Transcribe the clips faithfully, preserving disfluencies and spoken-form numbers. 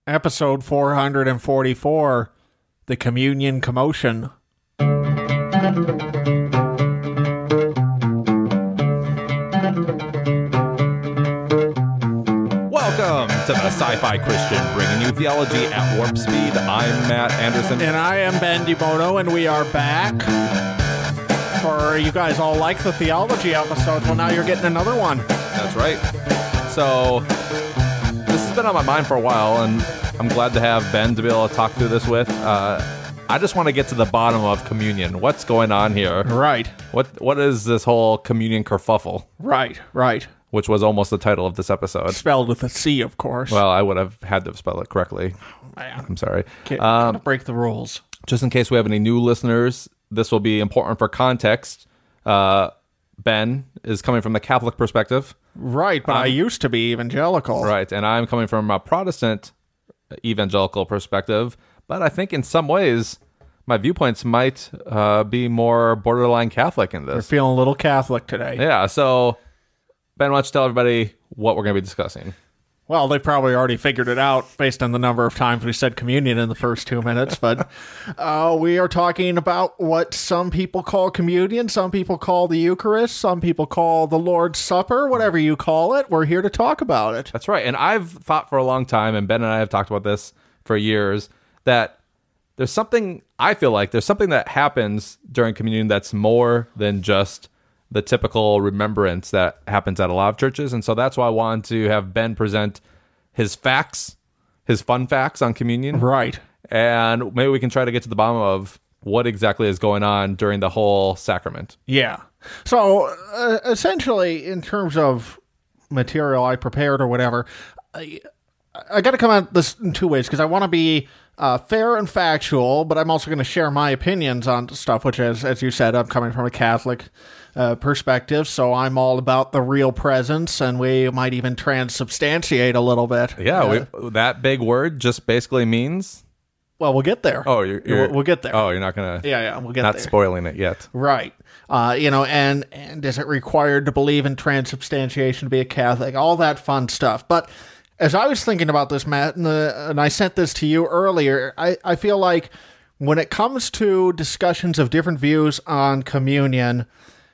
Episode four hundred forty-four, The Communion Commotion. Welcome to the Sci-Fi Christian, bringing you theology at warp speed. I'm Matt Anderson. And I am Ben DiBono, and we are back. For you guys all like the theology episode, well, now you're getting another one. That's right. So, this has been on my mind for a while, and I'm glad to have Ben to be able to talk through this with. Uh, I just want to get to the bottom of communion. What's going on here? Right. What What is this whole communion kerfuffle? Right, right. Which was almost the title of this episode. Spelled with a C, of course. Well, I would have had to spell it correctly. Man. I'm sorry. Can't, Um, can't break the rules. Just in case we have any new listeners, this will be important for context. Uh, Ben is coming from the Catholic perspective. Right, but um, I used to be evangelical. Right, and I'm coming from a Protestant evangelical perspective. But I think in some ways, my viewpoints might uh, be more borderline Catholic in We're this. feeling a little Catholic today. Yeah, so Ben, why don't you tell everybody what we're going to be discussing? Well, they probably already figured it out based on the number of times we said communion in the first two minutes, but uh, we are talking about what some people call communion, some people call the Eucharist, some people call the Lord's Supper, whatever you call it. We're here to talk about it. That's right. And I've thought for a long time, and Ben and I have talked about this for years, that there's something, I feel like there's something that happens during communion that's more than just the typical remembrance that happens at a lot of churches. And so that's why I wanted to have Ben present his facts, his fun facts on communion. Right. And maybe we can try to get to the bottom of what exactly is going on during the whole sacrament. Yeah. So uh, essentially, in terms of material I prepared or whatever, I, I got to come at this in two ways because I want to be uh, fair and factual, but I'm also going to share my opinions on stuff, which, as as you said, I'm coming from a Catholic uh, perspective, so I'm all about the real presence, and we might even transubstantiate a little bit. Yeah, Uh, we, that big word just basically means... well, we'll get there. Oh, you're... you're we'll, we'll get there. Oh, you're not going to... Yeah, yeah, we'll get Not there. spoiling it yet. Right. Uh, you know, and, and is it required to believe in transubstantiation to be a Catholic? All that fun stuff. But as I was thinking about this, Matt, and, the, and I sent this to you earlier, I, I feel like when it comes to discussions of different views on communion,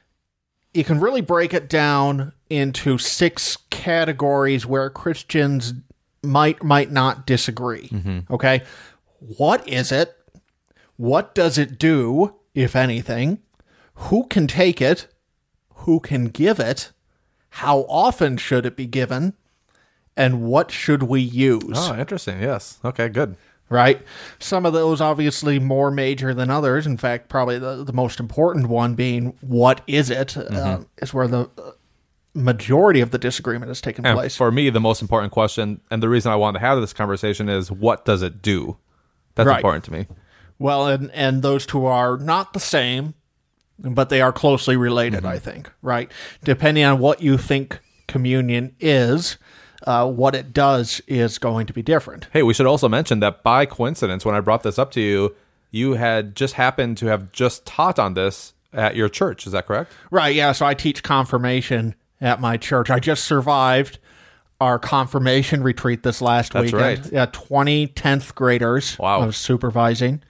you can really break it down into six categories where Christians might, might not disagree. Mm-hmm. Okay? What is it? What does it do, if anything? Who can take it? Who can give it? How often should it be given? And what should we use? Oh, interesting. Yes. Okay, good. Right? Some of those obviously more major than others. In fact, probably the, the most important one being, what is it? Mm-hmm. Uh, is where the majority of the disagreement has taken And place. for me, the most important question, and the reason I wanted to have this conversation is, what does it do? That's Right. important to me. Well, and, and those two are not the same, but they are closely related, Mm-hmm. I think, right? Depending on what you think communion is, uh, what it does is going to be different. Hey, we should also mention that by coincidence, when I brought this up to you, you had just happened to have just taught on this at your church. Is that correct? Right, yeah, so I teach confirmation at my church. I just survived our confirmation retreat this last That's weekend. right. Yeah, twenty tenth graders Wow. I was supervising.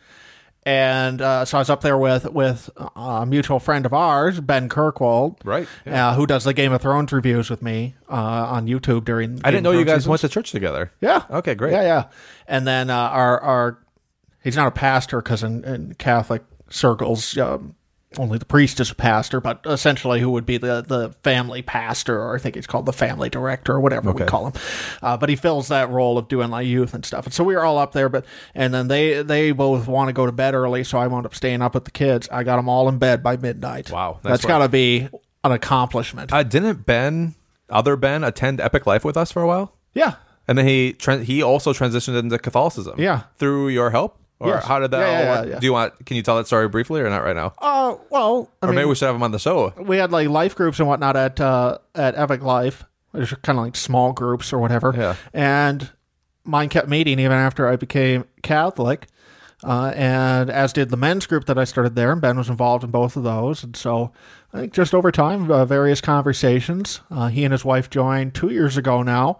And uh, so I was up there with with a mutual friend of ours, Ben Kirkwold, Right. uh, who does the Game of Thrones reviews with me uh, on YouTube during. I didn't know you guys seasons. went to church together. Yeah. Okay, great. Yeah, yeah. And then uh, our our he's not a pastor because in, in Catholic circles, um, only the priest is a pastor, but essentially who would be the, the family pastor, or I think he's called the family director, or whatever Okay. we call him. Uh, but he fills that role of doing like youth and stuff. And so we were all up there, but and then they they both want to go to bed early, so I wound up staying up with the kids. I got them all in bed by midnight. Wow, that's, that's got to be an accomplishment. Uh, didn't Ben, other Ben, attend Epic Life with us for a while? yeah. And then he tran he also transitioned into Catholicism. Yeah. Through your help? Or Yes. how did that Yeah, all yeah, work? yeah, yeah. Do you want, can you tell that story briefly or not right now? Uh, well, I or mean, maybe we should have him on the show. we had like life groups and whatnot at uh, at Epic Life, which are kind of like small groups or whatever. Yeah. And mine kept meeting even after I became Catholic. Uh, and as did the men's group that I started there, and Ben was involved in both of those. And so I think just over time, uh, various conversations. Uh, he and his wife joined two years ago now.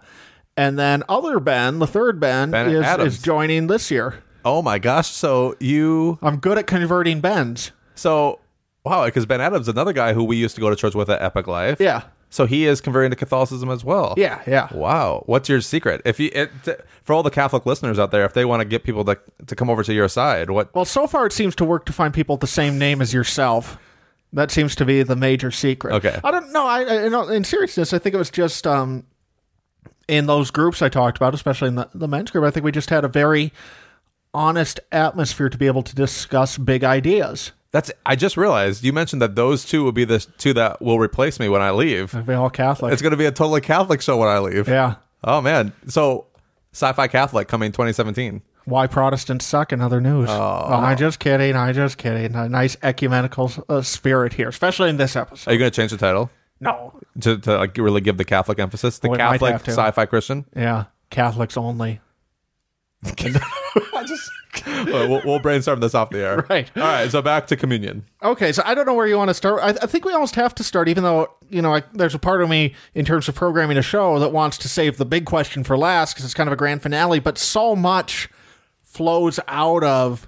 And then other Ben, the third Ben, Ben is, Adams. is joining this year. Oh my gosh! So you, I'm good at converting Bens. so wow, because Ben Adams, another guy who we used to go to church with at Epic Life. Yeah. So he is converting to Catholicism as well. Yeah, yeah. Wow. What's your secret? If you it, for all the Catholic listeners out there, if they want to get people to to come over to your side, what? Well, so far it seems to work to find people with the same name as yourself. That seems to be the major secret. Okay. I don't know. I, I you know, in seriousness, I think it was just um, in those groups I talked about, especially in the, the men's group, I think we just had a very honest atmosphere to be able to discuss big ideas. That's. I just realized you mentioned that those two will be the two that will replace me when I leave. They're all Catholic. It's going to be a totally Catholic show when I leave. Yeah. Oh man. So Sci-Fi Catholic coming twenty seventeen. Why Protestants suck in other news. Oh. Oh, I'm just kidding. I'm just kidding. A nice ecumenical uh, spirit here, especially in this episode. Are you going to change the title No. to, to like really give the Catholic emphasis? The We might Catholic have to. Sci-Fi Christian. Yeah. Catholics only. Well, we'll, we'll brainstorm this off the air. Right. All right. So back to communion. Okay, so I don't know where you want to start. I, I think we almost have to start, even though, you know, I, there's a part of me in terms of programming a show that wants to save the big question for last because it's kind of a grand finale, but so much flows out of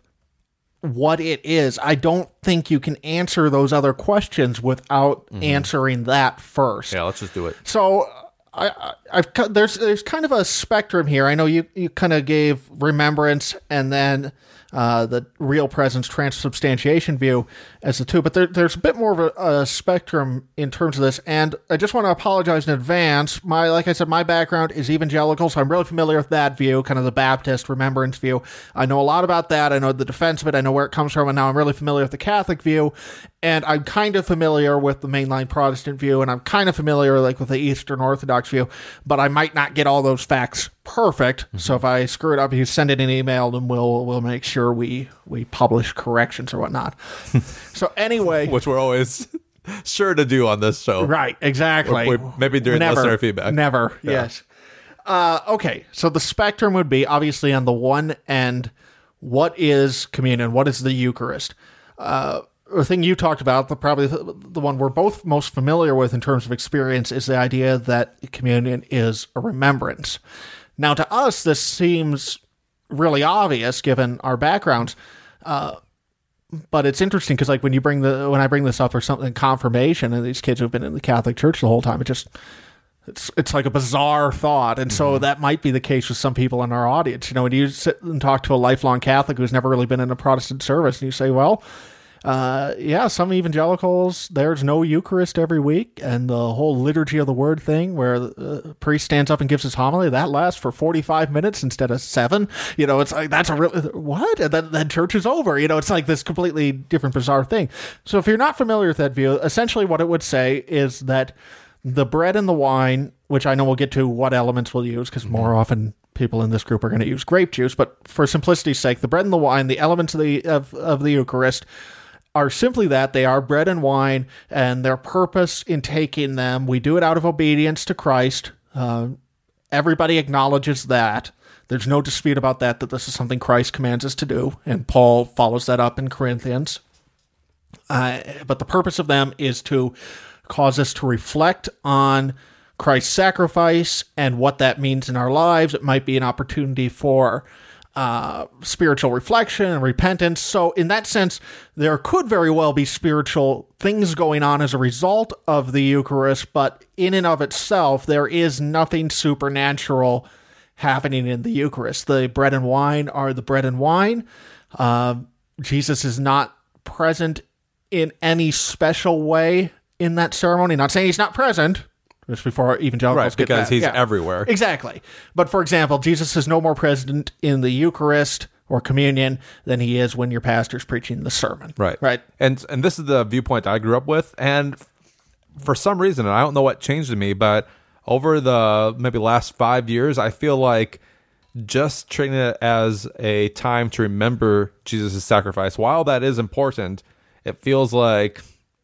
what it is. I don't think you can answer those other questions without mm-hmm. answering that first. Yeah, let's just do it. So I, I, I've there's there's kind of a spectrum here. I know you, you kind of gave remembrance and then uh, the real presence transubstantiation view as the two, but there, there's a bit more of a, a spectrum in terms of this. And I just want to apologize in advance. My like I said, my background is evangelical, so I'm really familiar with that view, kind of the Baptist remembrance view. I know a lot about that. I know the defense of it. I know where it comes from, and now I'm really familiar with the Catholic view. And I'm kind of familiar with the mainline Protestant view, and I'm kind of familiar like with the Eastern Orthodox view, but I might not get all those facts perfect. Mm-hmm. So if I screw it up, you send it an email, and we'll we'll make sure we we publish corrections or whatnot. So anyway, which we're always sure to do on this show, right? Exactly. Or, or maybe during never, listener feedback. Never. Yeah. Yes. Uh, okay. So the spectrum would be obviously on the one end, what is communion? What is the Eucharist? Uh, The thing you talked about, the probably the, the one we're both most familiar with in terms of experience, is the idea that communion is a remembrance. Now, to us, this seems really obvious given our backgrounds, uh, but it's interesting because, like, when you bring the when I bring this up or something, confirmation, and these kids who've been in the Catholic Church the whole time, it just it's it's like a bizarre thought, and mm-hmm. so that might be the case with some people in our audience. You know, when you sit and talk to a lifelong Catholic who's never really been in a Protestant service, and you say, well. Uh, yeah, some evangelicals, there's no Eucharist every week, and the whole liturgy of the word thing where the priest stands up and gives his homily, that lasts for forty-five minutes instead of seven. You know, it's like, that's a real, what? And then, then church is over. You know, it's like this completely different, bizarre thing. So if you're not familiar with that view, essentially what it would say is that the bread and the wine, which I know we'll get to what elements we'll use, because more often people in this group are going to use grape juice, but for simplicity's sake, the bread and the wine, the elements of the of, of the Eucharist, are simply that. They are bread and wine, and their purpose in taking them, we do it out of obedience to Christ. Uh, everybody acknowledges that. There's no dispute about that, that this is something Christ commands us to do, and Paul follows that up in Corinthians. Uh, but the purpose of them is to cause us to reflect on Christ's sacrifice and what that means in our lives. It might be an opportunity for Uh, spiritual reflection and repentance. So in that sense, there could very well be spiritual things going on as a result of the Eucharist, but in and of itself, there is nothing supernatural happening in the Eucharist. The bread and wine are the bread and wine. Uh, Jesus is not present in any special way in that ceremony. Not saying he's not present, just before evangelicals right, get because that. he's yeah. everywhere. Exactly. But for example, Jesus is no more present in the Eucharist or communion than he is when your pastor's preaching the sermon. Right. Right. And and this is the viewpoint I grew up with. And for some reason, and I don't know what changed in me, but over the maybe last five years, I feel like just treating it as a time to remember Jesus' sacrifice, while that is important, it feels like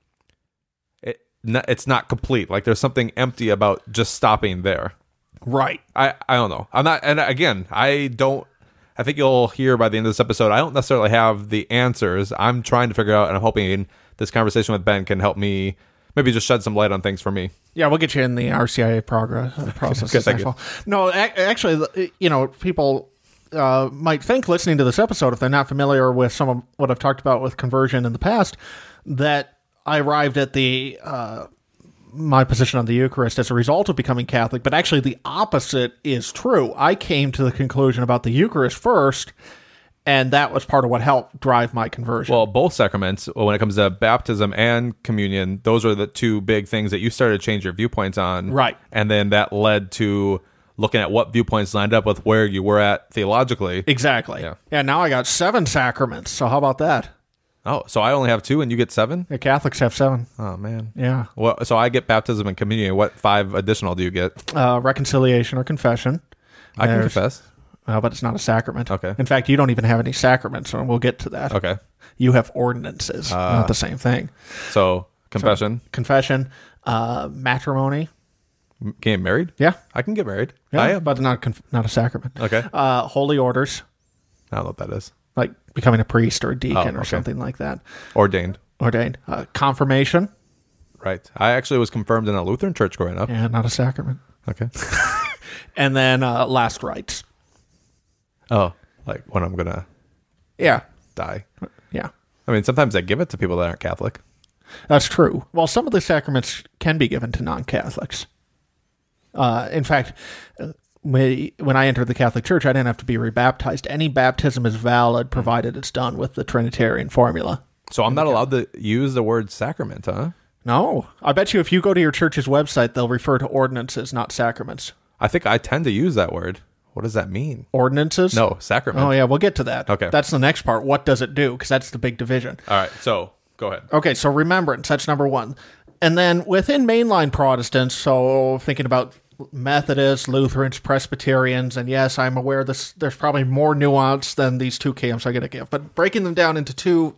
it's not complete. Like there's something empty about just stopping there. Right. I, I don't know. I'm not, and again, I don't, I think you'll hear by the end of this episode, I don't necessarily have the answers. I'm trying to figure out, and I'm hoping this conversation with Ben can help me maybe just shed some light on things for me. Yeah, we'll get you in the R C I A progress uh, process. Okay, thank you. No, a- actually, you know, people uh, might think listening to this episode, if they're not familiar with some of what I've talked about with conversion in the past, that I arrived at the uh, my position on the Eucharist as a result of becoming Catholic, but actually the opposite is true. I came to the conclusion about the Eucharist first, and that was part of what helped drive my conversion. Well, both sacraments, when it comes to baptism and communion, those are the two big things that you started to change your viewpoints on. Right. And then that led to looking at what viewpoints lined up with where you were at theologically. Exactly. Yeah. Yeah, now I got seven sacraments, so how about that? Oh, so I only have two and you get seven? The Catholics have seven. Oh, man. Yeah. Well, so I get baptism and communion. What five additional do you get? Uh, reconciliation or confession. I can There's- confess. Uh, but it's not a sacrament. Okay. In fact, you don't even have any sacraments, and we'll get to that. Okay. You have ordinances, Uh, not the same thing. So confession. Confession, uh, matrimony. M- Getting married? Yeah. I can get married. Yeah, I am. but not a conf- not a sacrament. Okay. Uh, holy orders, I don't know what that is. like becoming a priest or a deacon Oh, or okay. something like that. Ordained. Ordained. Uh, confirmation, Right. I actually was confirmed in a Lutheran church growing up. yeah, not a sacrament. Okay. And then uh, last rites. Oh, like when I'm going to Yeah, die. yeah. I mean, sometimes I give it to people that aren't Catholic. That's true. Well, some of the sacraments can be given to non-Catholics. Uh, in fact, uh, we- when I entered the Catholic Church, I didn't have to be rebaptized. Any baptism is valid, provided it's done with the Trinitarian formula. So I'm not allowed to use the word sacrament, huh? No, I bet you if you go to your church's website, they'll refer to ordinances, not sacraments. I think I tend to use that word. What does that mean? Ordinances? No, sacrament. Oh, yeah, we'll get to that. Okay. That's the next part. What does it do? Because that's the big division. All right. So go ahead. Okay, so remembrance, that's number one. And then within mainline Protestants, so thinking about Methodists, Lutherans, Presbyterians, and yes, I'm aware this there's probably more nuance than these two camps I'm going to give, but breaking them down into two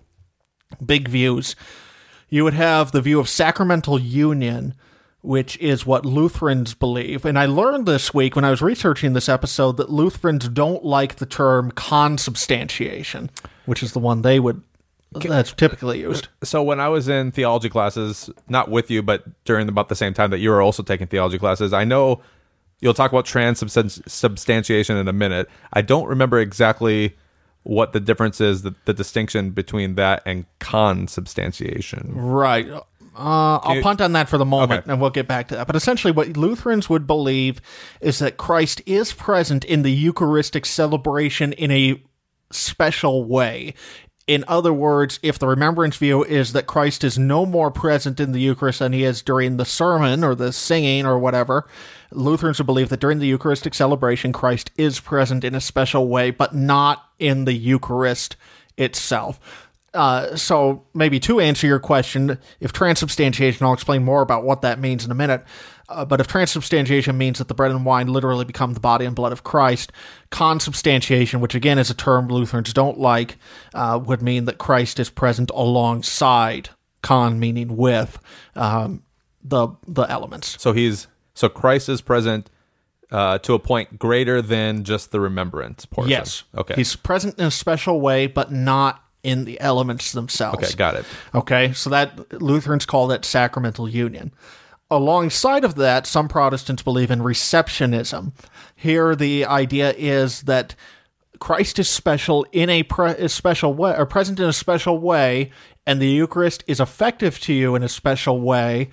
big views, you would have the view of sacramental union, which is what Lutherans believe. And I learned this week when I was researching this episode that Lutherans don't like the term consubstantiation, which is the one they would that's typically used. So when I was in theology classes, not with you, but during about the same time that you were also taking theology classes, I know you'll talk about transubstantiation in a minute. I don't remember exactly what the difference is, the, the distinction between that and consubstantiation. Right. Uh, I'll you- punt on that for the moment, Okay. and we'll get back to that. But essentially, what Lutherans would believe is that Christ is present in the Eucharistic celebration in a special way. In other words, if the remembrance view is that Christ is no more present in the Eucharist than he is during the sermon or the singing or whatever, Lutherans would believe that during the Eucharistic celebration, Christ is present in a special way, but not in the Eucharist itself. Uh, so maybe to answer your question, if transubstantiation, I'll explain more about what that means in a minute. Uh, but if transubstantiation means that the bread and wine literally become the body and blood of Christ, consubstantiation, which again is a term Lutherans don't like, uh, would mean that Christ is present alongside, con meaning with, um, the the elements. So he's so Christ is present uh, to a point greater than just the remembrance portion. Yes. Okay. He's present in a special way, but not in the elements themselves. okay. Got it. Okay, so that Lutherans call that sacramental union. Alongside of that, some Protestants believe in receptionism. Here, the idea is that Christ is special in a, pre- a special way, or present in a special way, and the Eucharist is effective to you in a special way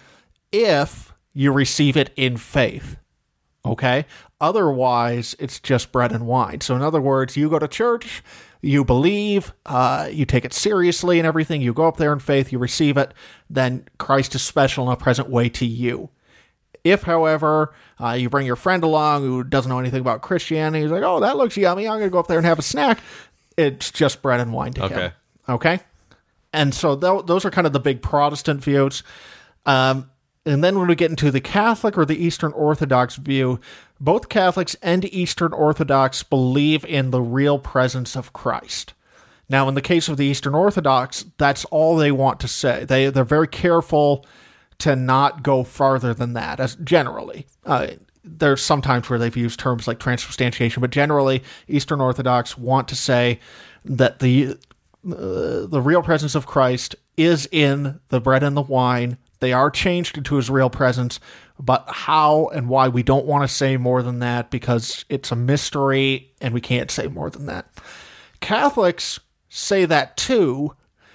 if you receive it in faith. Okay? Otherwise, it's just bread and wine. So in other words, you go to church, you believe, uh, you take it seriously and everything, you go up there in faith, you receive it, then Christ is special in a present way to you. If, however, uh, you bring your friend along who doesn't know anything about Christianity, he's like, oh, that looks yummy, I'm going to go up there and have a snack, it's just bread and wine to him. Okay. Okay? And so th- those are kind of the big Protestant views. Um, and then when we get into the Catholic or the Eastern Orthodox view, both Catholics and Eastern Orthodox believe in the real presence of Christ. Now, in the case of the Eastern Orthodox, that's all they want to say. They, they're very careful to not go farther than that, as generally. Uh, there's sometimes where they've used terms like transubstantiation, but generally, Eastern Orthodox want to say that the uh, the real presence of Christ is in the bread and the wine, They are changed into his real presence, but how and why we don't want to say more than that because it's a mystery and we can't say more than that. Catholics say that too,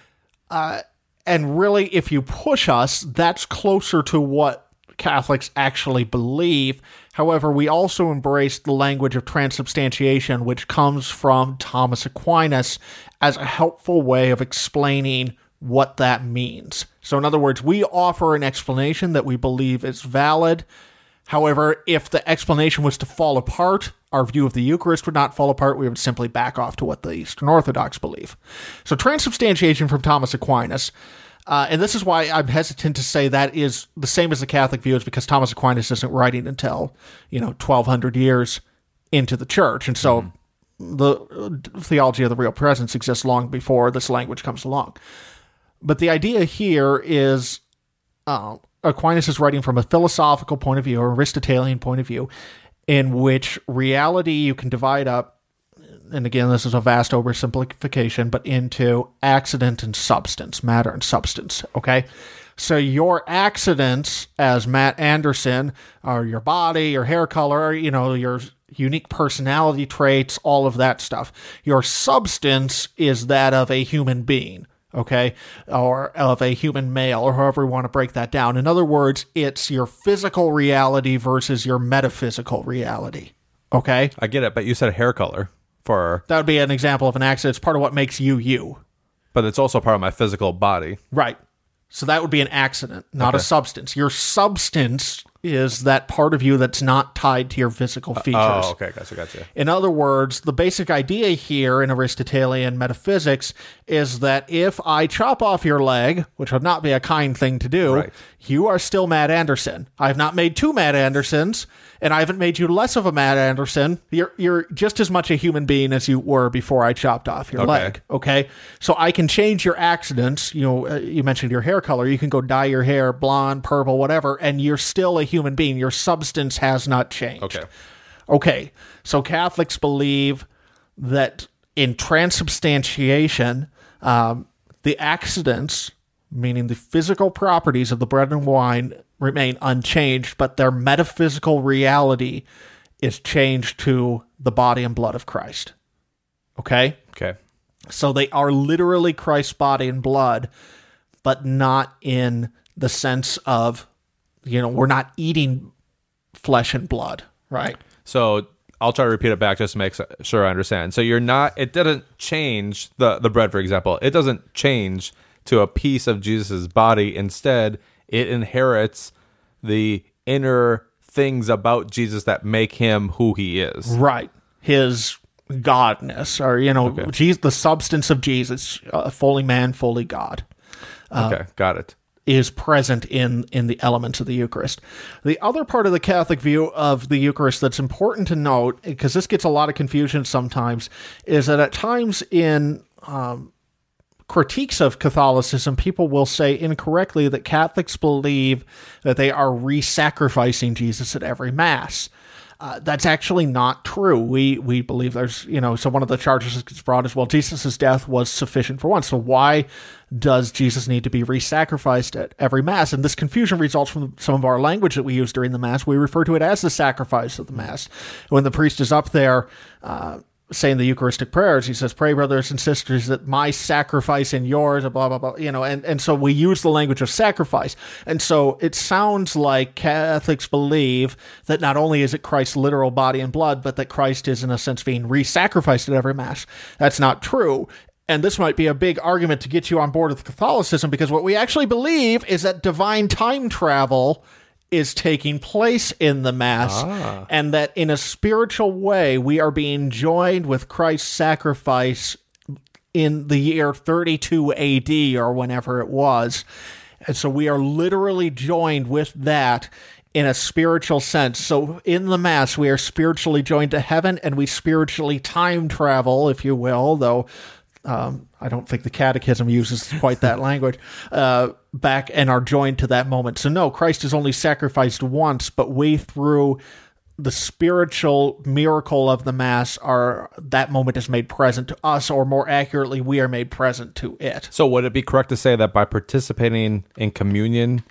uh, and really, if you push us, that's closer to what Catholics actually believe. However, we also embrace the language of transubstantiation, which comes from Thomas Aquinas, as a helpful way of explaining what that means. So in other words, we offer an explanation that we believe is valid. However, if the explanation was to fall apart, our view of the Eucharist would not fall apart. We would simply back off to what the Eastern Orthodox believe. So transubstantiation from Thomas Aquinas, uh, and this is why I'm hesitant to say that is the same as the Catholic view, is because Thomas Aquinas isn't writing until, you know, twelve hundred years into the church. And so mm-hmm. the theology of the real presence exists long before this language comes along. But the idea here is uh, Aquinas is writing from a philosophical point of view, or Aristotelian point of view, in which reality you can divide up, and again, this is a vast oversimplification, but into accident and substance, matter and substance, okay? So your accidents as Matt Anderson are your body, your hair color, you know, your unique personality traits, all of that stuff. Your substance is that of a human being. Okay, or of a human male, or however we want to break that down. In other words, it's your physical reality versus your metaphysical reality. Okay? I get it, but you said hair color for... That would be an example of an accident. It's part of what makes you you. But it's also part of my physical body. Right. So that would be an accident, not okay. a substance. Your substance is that part of you that's not tied to your physical features. Uh, oh, okay, gotcha, gotcha. In other words, the basic idea here in Aristotelian metaphysics is that if I chop off your leg, which would not be a kind thing to do, right. you are still Matt Anderson. I have not made two Matt Andersons, and I haven't made you less of a Matt Anderson. You're you're just as much a human being as you were before I chopped off your okay. leg. Okay, so I can change your accidents. You know, uh, you mentioned your hair color. You can go dye your hair blonde, purple, whatever, and you're still a human being. Your substance has not changed. Okay. Okay. So Catholics believe that in transubstantiation, um, the accidents, meaning the physical properties of the bread and wine, remain unchanged, but their metaphysical reality is changed to the body and blood of Christ. Okay? Okay. So they are literally Christ's body and blood, but not in the sense of, you know, we're not eating flesh and blood, right? So I'll try to repeat it back just to make sure I understand. So you're not, it didn't change the, the bread, for example. It doesn't change to a piece of Jesus's body. Instead, it inherits the inner things about Jesus that make him who he is. Right. His godness, or, you know, okay. Jesus, the substance of Jesus, uh, fully man, fully God. Uh, okay, got it. Is present in, in the elements of the Eucharist. The other part of the Catholic view of the Eucharist that's important to note, because this gets a lot of confusion sometimes, is that at times in um, critiques of Catholicism, people will say incorrectly that Catholics believe that they are re-sacrificing Jesus at every Mass. Uh, that's actually not true. We we believe there's, you know, so one of the charges that gets brought is, well, Jesus' death was sufficient for one. So why does Jesus need to be re-sacrificed at every Mass? And this confusion results from some of our language that we use during the Mass. We refer to it as the sacrifice of the Mass. When the priest is up there uh, saying the Eucharistic prayers, he says, "Pray, brothers and sisters, that my sacrifice and yours," blah, blah, blah, you know, and, and so we use the language of sacrifice. And so it sounds like Catholics believe that not only is it Christ's literal body and blood, but that Christ is, in a sense, being re-sacrificed at every Mass. That's not true. And this might be a big argument to get you on board with Catholicism, because what we actually believe is that divine time travel is taking place in the Mass, ah. and that in a spiritual way, we are being joined with Christ's sacrifice in the year thirty-two A D or whenever it was. And so we are literally joined with that in a spiritual sense. So in the Mass, we are spiritually joined to heaven, and we spiritually time travel, if you will, though Um, I don't think the Catechism uses quite that language, uh, back and are joined to that moment. So no, Christ is only sacrificed once, but we, through the spiritual miracle of the Mass, are that moment is made present to us, or more accurately, we are made present to it. So would it be correct to say that by participating in communion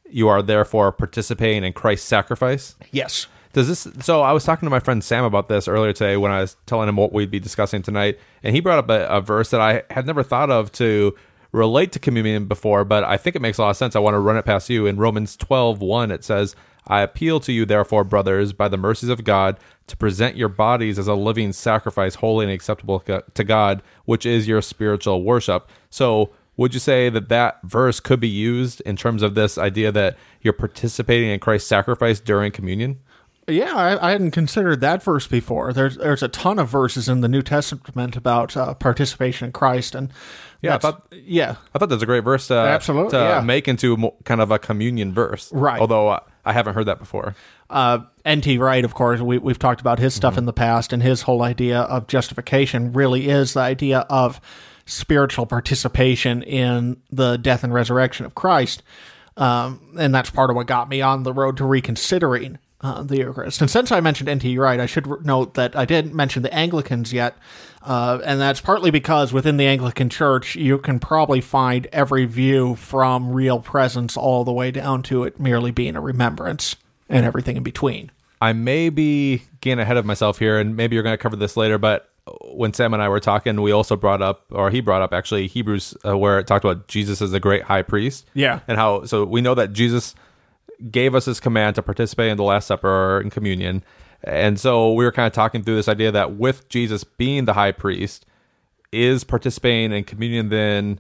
you are therefore participating in Christ's sacrifice? Yes. Does this? So I was talking to my friend Sam about this earlier today when I was telling him what we'd be discussing tonight, and he brought up a, a verse that I had never thought of to relate to communion before, but I think it makes a lot of sense. I want to run it past you. In Romans twelve one, it says, I appeal to you, therefore, brothers, by the mercies of God, to present your bodies as a living sacrifice, holy and acceptable to God, which is your spiritual worship. So would you say that that verse could be used in terms of this idea that you're participating in Christ's sacrifice during communion? Yeah, I, I hadn't considered that verse before. There's there's a ton of verses in the New Testament about uh, participation in Christ, and yeah, I thought yeah, I thought that's a great verse to, Absolutely, to yeah. make into mo- kind of a communion verse, right? Although uh, I haven't heard that before. Uh, N T Wright, of course, we we've talked about his stuff mm-hmm. in the past, and his whole idea of justification really is the idea of spiritual participation in the death and resurrection of Christ, um, and that's part of what got me on the road to reconsidering Uh, the Eucharist. And since I mentioned N T Wright, I should r- note that I didn't mention the Anglicans yet, uh, and that's partly because within the Anglican Church, you can probably find every view from real presence all the way down to it merely being a remembrance and everything in between. I may be getting ahead of myself here, and maybe you're going to cover this later, but when Sam and I were talking, we also brought up, or he brought up actually, Hebrews, uh, where it talked about Jesus as the great high priest. Yeah. And how, so we know that Jesus gave us his command to participate in the Last Supper or in communion. And so we were kind of talking through this idea that with Jesus being the high priest, is participating in communion then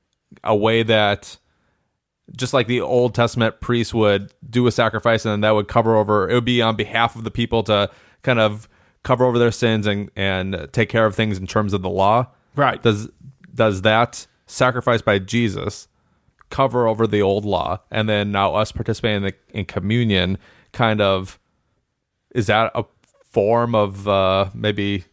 a way that, just like the Old Testament priest would do a sacrifice and then that would cover over, it would be on behalf of the people to kind of cover over their sins and, and take care of things in terms of the law? Right. Does, does that sacrifice by Jesus cover over the old law, and then now us participating in, the, in communion kind of, is that a form of uh, maybe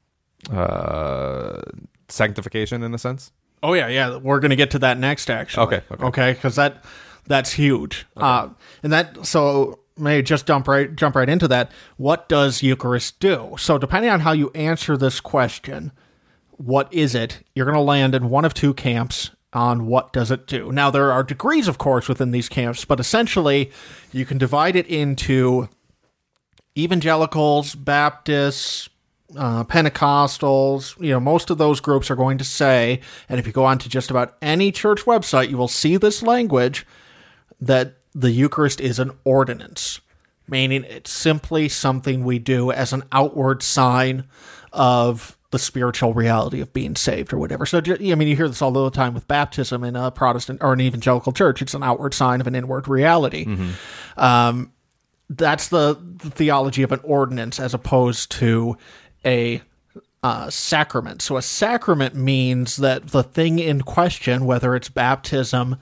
uh, sanctification in a sense? Oh yeah, yeah. We're going to get to that next, actually. Okay, okay, okay, because that that's huge. Okay. Uh, and that so may just jump right jump right into that. What does Eucharist do? So depending on how you answer this question, what is it? You're going to land in one of two camps on what does it do. Now, there are degrees, of course, within these camps, but essentially, you can divide it into evangelicals, Baptists, uh, Pentecostals. You know, most of those groups are going to say, and if you go on to just about any church website, you will see this language, that the Eucharist is an ordinance, meaning it's simply something we do as an outward sign of the spiritual reality of being saved or whatever. So, I mean, you hear this all the time with baptism in a Protestant or an evangelical church. It's an outward sign of an inward reality. Mm-hmm. Um, that's the, the theology of an ordinance as opposed to a uh, sacrament. So a sacrament means that the thing in question, whether it's baptism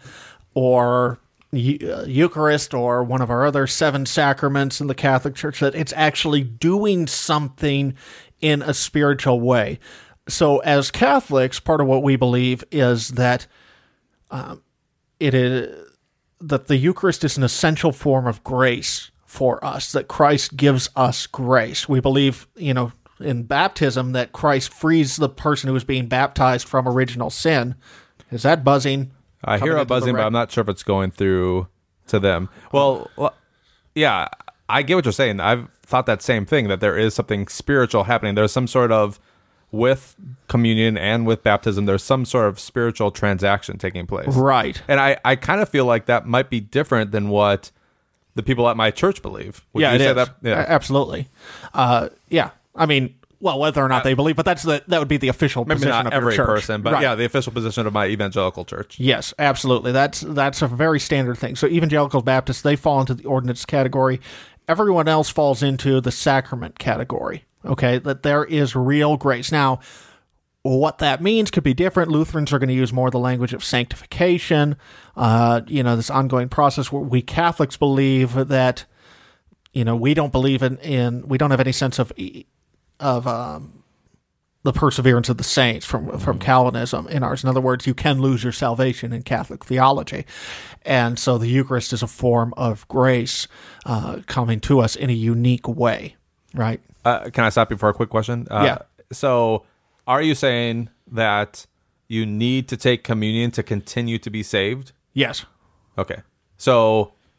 or Eucharist or one of our other seven sacraments in the Catholic Church, that it's actually doing something in a spiritual way. So as Catholics, part of what we believe is that um, it is that the Eucharist is an essential form of grace for us, that Christ gives us grace. We believe, you know, in baptism that Christ frees the person who is being baptized from original sin. Is that buzzing? I hear a buzzing, but I'm not sure if it's going through to them. Well, yeah, I get what you're saying. I've thought that same thing, that there is something spiritual happening. There's some sort of, with communion and with baptism, there's some sort of spiritual transaction taking place. Right. And I, I kind of feel like that might be different than what the people at my church believe. Would yeah, you it say is. That? Yeah, absolutely. Uh, yeah, I mean, well, whether or not they believe, but that's the that would be the official maybe position not of every your church. person, but right. yeah, the official position of my evangelical church. Yes, absolutely. That's that's a very standard thing. So evangelicals, Baptists, they fall into the ordinance category. Everyone else falls into the sacrament category. Okay, that there is real grace. Now, what that means could be different. Lutherans are going to use more the language of sanctification. Uh, you know, this ongoing process. Where we Catholics believe that, you know, we don't believe in, in we don't have any sense of of um, the perseverance of the saints from from Calvinism in ours. In other words, you can lose your salvation in Catholic theology, and so the Eucharist is a form of grace uh, coming to us in a unique way. Right? Uh, can I stop you for a quick question? Uh, yeah. So, are you saying that you need to take communion to continue to be saved? Yes. Okay. So,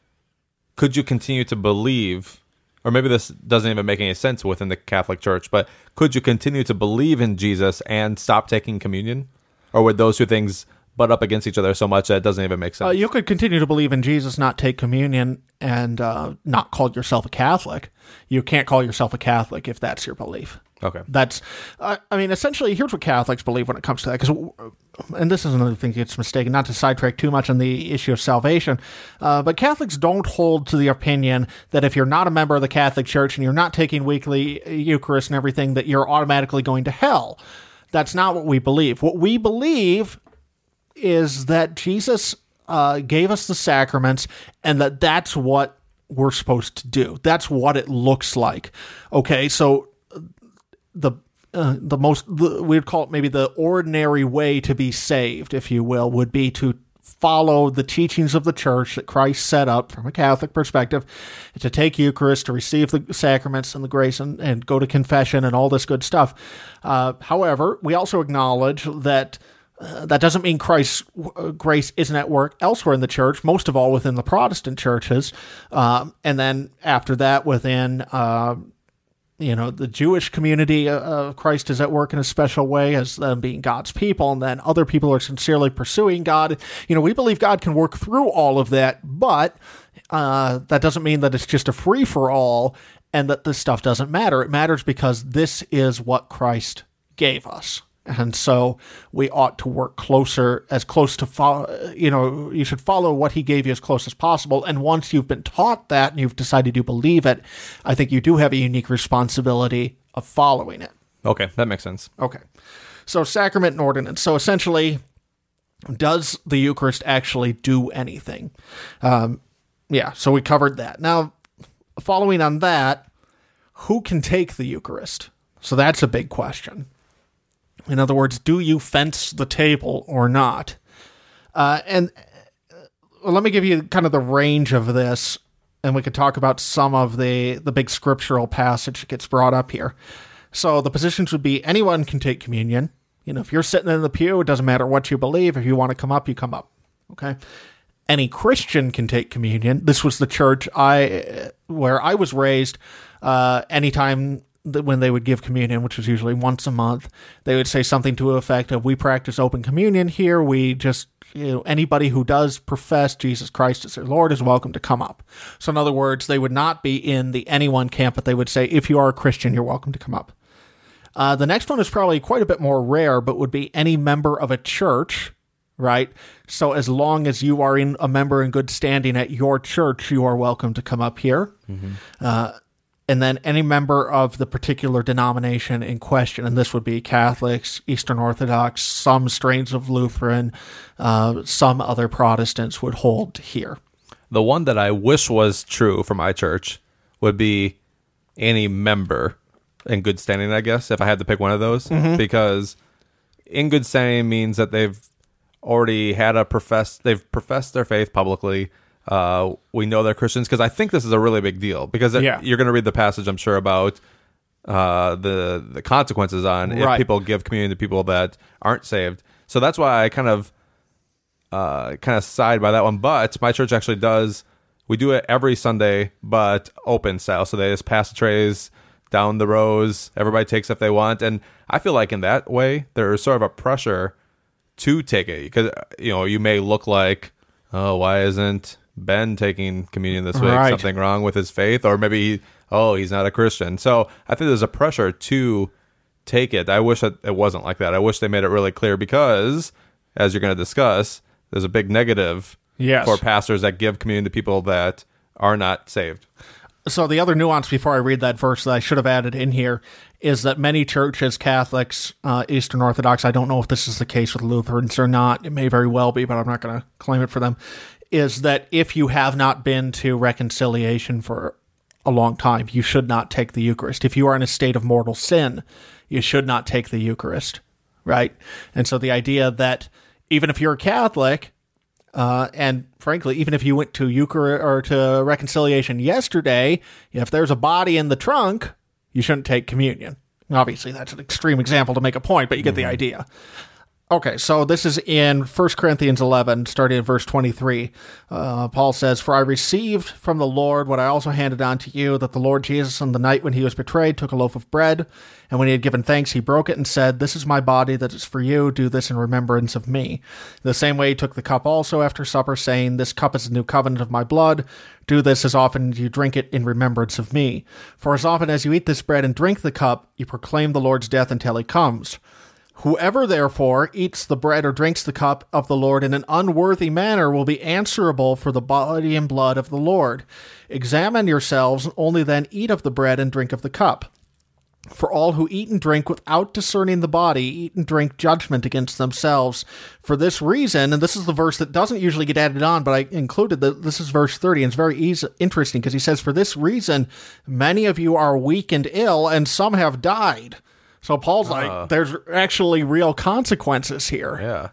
could you continue to believe, or maybe this doesn't even make any sense within the Catholic Church, but could you continue to believe in Jesus and stop taking communion? Or would those two things butt up against each other so much that it doesn't even make sense? Uh, you could continue to believe in Jesus, not take communion, and uh, not call yourself a Catholic. You can't call yourself a Catholic if that's your belief. Okay. That's, uh, I mean, essentially, here's what Catholics believe when it comes to that. Because, and this is another thing that gets mistaken, not to sidetrack too much on the issue of salvation, uh, but Catholics don't hold to the opinion that if you're not a member of the Catholic Church and you're not taking weekly Eucharist and everything, that you're automatically going to hell. That's not what we believe. What we believe is that Jesus uh, gave us the sacraments, and that that's what we're supposed to do. That's what it looks like. Okay, so the uh, the most the, we'd call it maybe the ordinary way to be saved, if you will, would be to follow the teachings of the church that Christ set up from a Catholic perspective, to take Eucharist, to receive the sacraments and the grace, and, and go to confession and all this good stuff. Uh, however, we also acknowledge that Uh, that doesn't mean Christ's uh, grace isn't at work elsewhere in the church, most of all within the Protestant churches. Um, and then after that, within, uh, you know, the Jewish community, uh, uh, Christ is at work in a special way as them being God's people. And then other people are sincerely pursuing God. You know, we believe God can work through all of that, but uh, that doesn't mean that it's just a free-for-all and that this stuff doesn't matter. It matters because this is what Christ gave us. And so we ought to work closer, as close to follow, you know, you should follow what he gave you as close as possible. And once you've been taught that and you've decided you believe it, I think you do have a unique responsibility of following it. Okay, that makes sense. Okay. So sacrament and ordinance. So essentially, does the Eucharist actually do anything? Um, yeah, so we covered that. Now, following on that, who can take the Eucharist? So that's a big question. In other words, do you fence the table or not? Uh, and uh, let me give you kind of the range of this, and we could talk about some of the, the big scriptural passage that gets brought up here. So the positions would be anyone can take communion. You know, if you're sitting in the pew, it doesn't matter what you believe. If you want to come up, you come up. Okay? Any Christian can take communion. This was the church I where I was raised. Uh, anytime when they would give communion, which was usually once a month, they would say something to the effect of, we practice open communion here. We just, you know, anybody who does profess Jesus Christ as their Lord is welcome to come up. So in other words, they would not be in the anyone camp, but they would say, if you are a Christian, you're welcome to come up. Uh, the next one is probably quite a bit more rare, but would be any member of a church, right? So as long as you are in a member in good standing at your church, you are welcome to come up here. Mm-hmm. Uh, And then any member of the particular denomination in question, and this would be Catholics, Eastern Orthodox, some strains of Lutheran, uh, some other Protestants would hold here. The one that I wish was true for my church would be any member in good standing, I guess, if I had to pick one of those. Mm-hmm. Because in good standing means that they've already had a profess, they've professed their faith publicly. Uh, we know they're Christians, because I think this is a really big deal, because yeah. you're going to read the passage, I'm sure, about uh, the the consequences on right. if people give communion to people that aren't saved. So that's why I kind of uh, kind of side by that one. But my church actually does, we do it every Sunday, but open style. So they just pass the trays down the rows. Everybody takes if they want. And I feel like in that way, there's sort of a pressure to take it, because, you know, you may look like, oh, why isn't Ben taking communion this week? Right. Something wrong with his faith? Or maybe, oh, he's not a Christian. So I think there's a pressure to take it. I wish that it wasn't like that. I wish they made it really clear, because, as you're going to discuss, there's a big negative yes. for pastors that give communion to people that are not saved. So the other nuance before I read that verse that I should have added in here is that many churches, Catholics, uh, Eastern Orthodox, I don't know if this is the case with Lutherans or not, it may very well be, but I'm not going to claim it for them, is that if you have not been to reconciliation for a long time, you should not take the Eucharist. If you are in a state of mortal sin, you should not take the Eucharist, right? And so the idea that even if you're a Catholic, Uh, and frankly, even if you went to Eucharist or to reconciliation yesterday, if there's a body in the trunk, you shouldn't take communion. Obviously, that's an extreme example to make a point, but you get mm-hmm. the idea. Okay, so this is in First Corinthians eleven, starting at verse twenty-three. Uh, Paul says, "For I received from the Lord what I also handed on to you, that the Lord Jesus on the night when he was betrayed took a loaf of bread, and when he had given thanks, he broke it and said, 'This is my body that is for you. Do this in remembrance of me.' The same way he took the cup also after supper, saying, 'This cup is the new covenant of my blood. Do this as often as you drink it in remembrance of me. For as often as you eat this bread and drink the cup, you proclaim the Lord's death until he comes. Whoever, therefore, eats the bread or drinks the cup of the Lord in an unworthy manner will be answerable for the body and blood of the Lord. Examine yourselves, and only then eat of the bread and drink of the cup. For all who eat and drink without discerning the body eat and drink judgment against themselves. For this reason,'" and this is the verse that doesn't usually get added on, but I included the, this is verse thirty, and it's very easy, interesting because he says, "For this reason, many of you are weak and ill, and some have died." So Paul's like, uh, there's actually real consequences here. Yeah.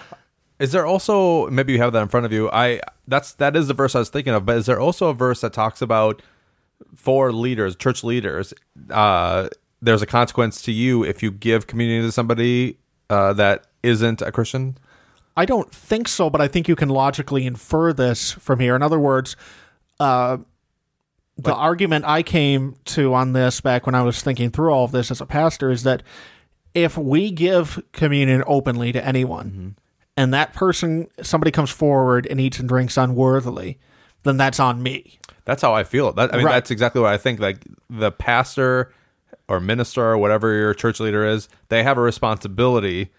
Is there also, maybe you have that in front of you, I that's that is the verse I was thinking of, but is there also a verse that talks about for leaders, church leaders, uh, there's a consequence to you if you give communion to somebody uh, that isn't a Christian? I don't think so, but I think you can logically infer this from here. In other words, uh, the like, argument I came to on this back when I was thinking through all of this as a pastor is that if we give communion openly to anyone, mm-hmm. and that person, somebody comes forward and eats and drinks unworthily, then that's on me. That's how I feel. That, I mean, right. That's exactly what I think. Like the pastor or minister or whatever your church leader is, they have a responsibility,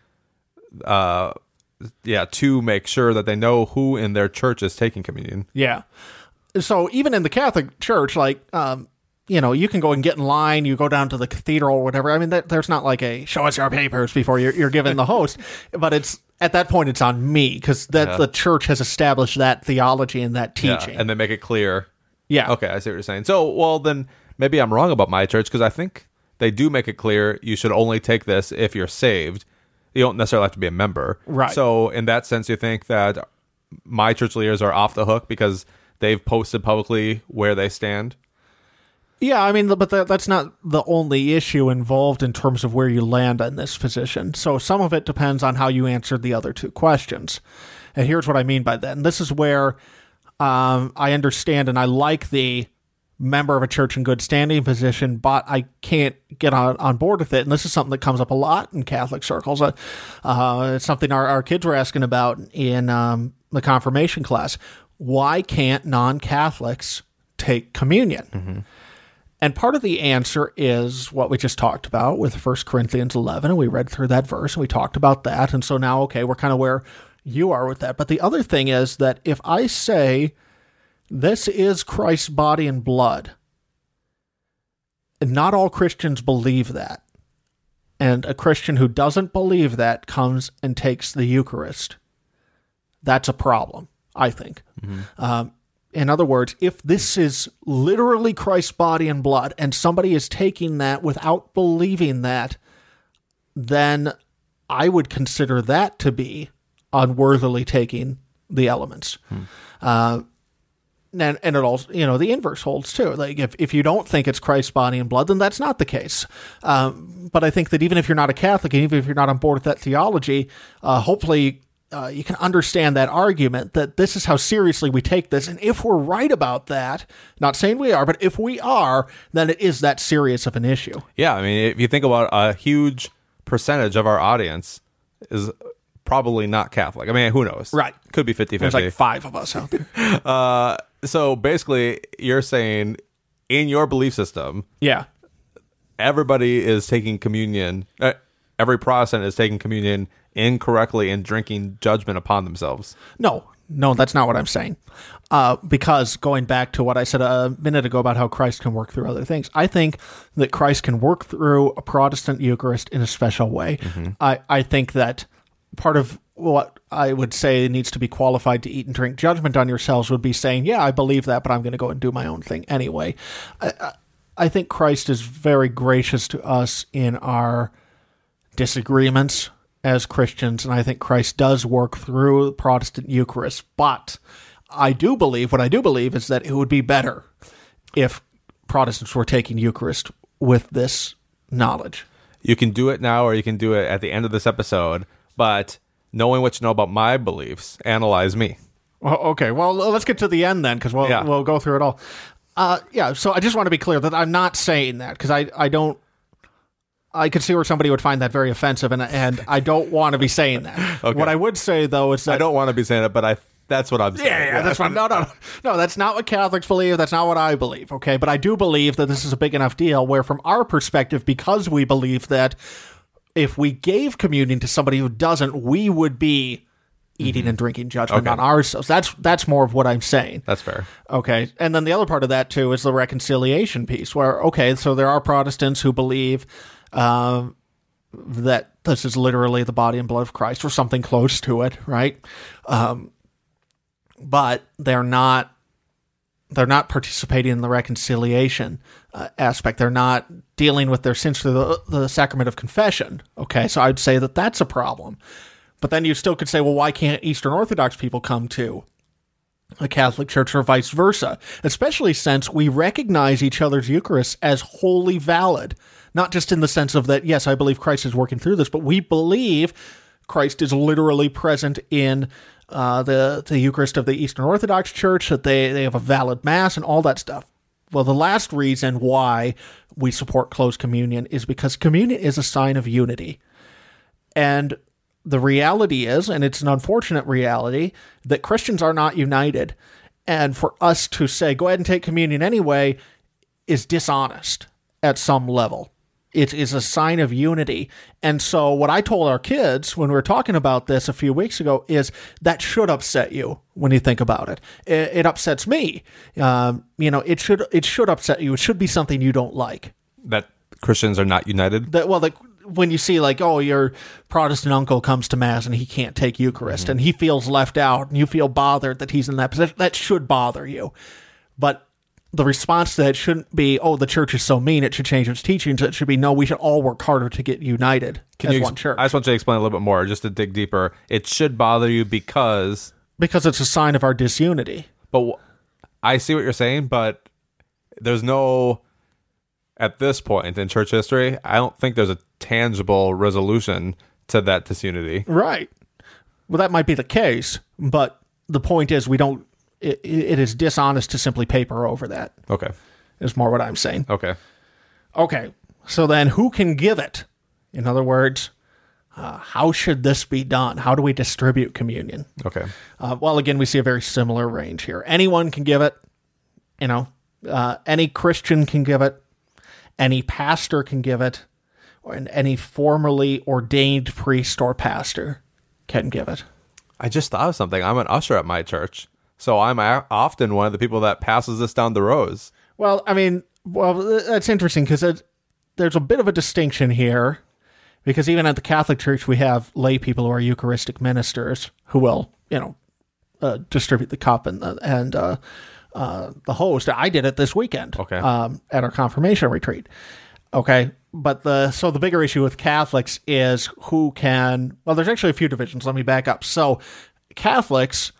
uh, yeah, to make sure that they know who in their church is taking communion. Yeah. So even in the Catholic Church, like, um, you know, you can go and get in line, you go down to the cathedral or whatever. I mean, that, there's not like a show us your papers before you're, you're given the host, but it's at that point it's on me because that yeah. the church has established that theology and that teaching. Yeah, and they make it clear. Yeah. Okay, I see what you're saying. So, well, then maybe I'm wrong about my church because I think they do make it clear you should only take this if you're saved. You don't necessarily have to be a member. Right. So in that sense, you think that my church leaders are off the hook because they've posted publicly where they stand? Yeah, I mean, but that, that's not the only issue involved in terms of where you land in this position. So some of it depends on how you answered the other two questions. And here's what I mean by that. And this is where um, I understand and I like the member of a church in good standing position, but I can't get on, on board with it. And this is something that comes up a lot in Catholic circles. Uh, uh, it's something our, our kids were asking about in um, the confirmation class. Why can't non-Catholics take communion? Mm-hmm. And part of the answer is what we just talked about with First Corinthians eleven, and we read through that verse, and we talked about that, and so now, okay, we're kind of where you are with that. But the other thing is that if I say, this is Christ's body and blood, and not all Christians believe that, and a Christian who doesn't believe that comes and takes the Eucharist, that's a problem, I think. Mm-hmm. Um In other words, if this is literally Christ's body and blood, and somebody is taking that without believing that, then I would consider that to be unworthily taking the elements. Hmm. Uh, and, and it also, you know, the inverse holds too. Like if, if you don't think it's Christ's body and blood, then that's not the case. Um, but I think that even if you're not a Catholic, and even if you're not on board with that theology, uh, hopefully Uh, you can understand that argument that this is how seriously we take this. And if we're right about that, not saying we are, but if we are, then it is that serious of an issue. Yeah. I mean, if you think about a huge percentage of our audience is probably not Catholic. I mean, who knows? Right. Could be fifty-fifty. There's like five of us out there. uh, so basically you're saying in your belief system, yeah, everybody is taking communion. Uh, every Protestant is taking communion incorrectly and drinking judgment upon themselves. No, no, that's not what I'm saying. Uh, because going back to what I said a minute ago about how Christ can work through other things, I think that Christ can work through a Protestant Eucharist in a special way. Mm-hmm. I, I think that part of what I would say needs to be qualified to eat and drink judgment on yourselves would be saying, yeah, I believe that, but I'm going to go and do my own thing anyway. I, I, I think Christ is very gracious to us in our disagreements as Christians, and I think Christ does work through the Protestant Eucharist, but I do believe, what I do believe is that it would be better if Protestants were taking Eucharist with this knowledge. You can do it now, or you can do it at the end of this episode. but knowing what you know about my beliefs, analyze me. Well, okay. Well, let's get to the end then, because we'll Yeah. we'll go through it all. Uh, yeah. So I just want to be clear that I'm not saying that, because I I don't. I could see where somebody would find that very offensive, and and I don't want to be saying that. Okay. What I would say though is that I don't want to be saying it, but I that's what I'm saying. Yeah, yeah, that's fine. No, no, no, no. That's not what Catholics believe. That's not what I believe. Okay, but I do believe that this is a big enough deal where, from our perspective, because we believe that if we gave communion to somebody who doesn't, we would be eating and drinking judgment Okay. on ourselves. That's that's more of what I'm saying. That's fair. Okay, and then the other part of that too is the reconciliation piece, where okay, so there are Protestants who believe um, that this is literally the body and blood of Christ, or something close to it, right? Um, but they're not they're not participating in the reconciliation uh, aspect. They're not dealing with their sins through the, the sacrament of confession. Okay, so I'd say that that's a problem. But then you still could say, well, why can't Eastern Orthodox people come to the Catholic Church or vice versa? Especially since we recognize each other's Eucharist as wholly valid. Not just in the sense of that, yes, I believe Christ is working through this, but we believe Christ is literally present in uh, the, the Eucharist of the Eastern Orthodox Church, that they, they have a valid Mass and all that stuff. Well, the last reason why we support closed communion is because communion is a sign of unity. And the reality is, and it's an unfortunate reality, that Christians are not united. And for us to say, go ahead and take communion anyway, is dishonest at some level. It is a sign of unity. And so what I told our kids when we were talking about this a few weeks ago is that should upset you when you think about it. It, it upsets me. Um, you know, it should it should upset you. It should be something you don't like. That Christians are not united. That well, like when you see like, oh, your Protestant uncle comes to Mass and he can't take Eucharist, mm-hmm. and he feels left out, and you feel bothered that he's in that position, that should bother you. But the response to that shouldn't be, oh, the church is so mean, it should change its teachings. It should be, no, we should all work harder to get united Can as you, one church. I just want you to explain a little bit more, just to dig deeper. It should bother you because... Because it's a sign of our disunity. But w- I see what you're saying, but there's no... At this point in church history, I don't think there's a tangible resolution to that disunity. Right. Well, that might be the case, but the point is we don't... It, it is dishonest to simply paper over that. Okay. Is more what I'm saying. Okay. Okay. So then who can give it? In other words, uh, how should this be done? How do we distribute communion? Okay. Uh, well, again, we see a very similar range here. Anyone can give it. You know, uh, any Christian can give it. Any pastor can give it. And any formerly ordained priest or pastor can give it. I just thought of something. I'm an usher at my church. So I'm a- often one of the people that passes this down the rows. Well, I mean, well, that's interesting because there's a bit of a distinction here, because even at the Catholic Church, we have lay people who are Eucharistic ministers who will, you know, uh, distribute the cup and the, and uh, uh, the host. I did it this weekend Okay. um, at our confirmation retreat. Okay. But the so the bigger issue with Catholics is who can, well, there's actually a few divisions. Let me back up. So Catholics,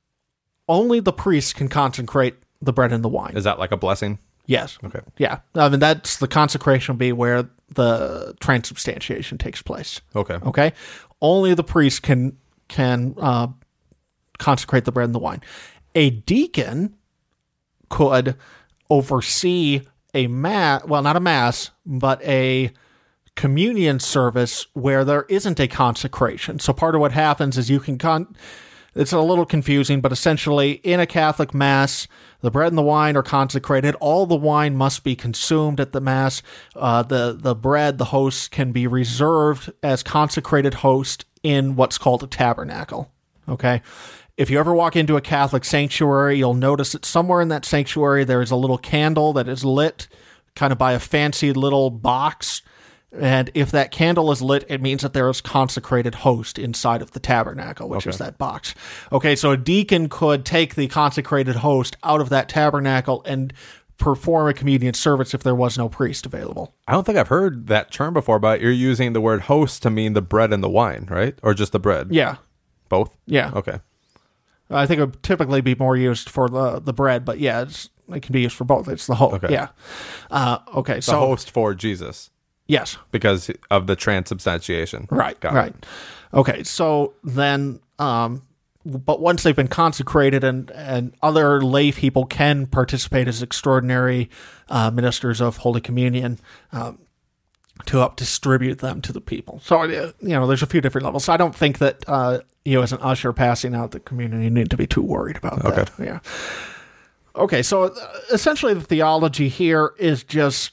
only the priest can consecrate the bread and the wine. Is that like a blessing? Yes. Okay. Yeah. I mean, that's the consecration will be where the transubstantiation takes place. Okay. Okay. Only the priest can can uh, consecrate the bread and the wine. A deacon could oversee a mass, well, not a mass, but a communion service where there isn't a consecration. So part of what happens is you can con. It's a little confusing, but essentially in a Catholic Mass, the bread and the wine are consecrated. All the wine must be consumed at the Mass. Uh, the, the bread, the host, can be reserved as consecrated host in what's called a tabernacle. Okay? If you ever walk into a Catholic sanctuary, you'll notice that somewhere in that sanctuary there is a little candle that is lit kind of by a fancy little box. And if that candle is lit, it means that there is consecrated host inside of the tabernacle, which Okay. is that box. Okay, so a deacon could take the consecrated host out of that tabernacle and perform a communion service if there was no priest available. I don't think I've heard that term before, but you're using the word host to mean the bread and the wine, right? Or just the bread? Yeah, Both? yeah. Okay. I think it would typically be more used for the, the bread, but yeah, it's, it can be used for both. It's the host. Okay. Yeah. Uh, okay, The so host for Jesus. Yes. Because of the transubstantiation. Right, Got right. it. Okay, so then, um, but once they've been consecrated and, and other lay people can participate as extraordinary uh, ministers of Holy Communion um, to help distribute them to the people. So, uh, you know, there's a few different levels. So I don't think that uh, you as an usher passing out the communion, you need to be too worried about Okay. that. Yeah. Okay, so uh, essentially the theology here is just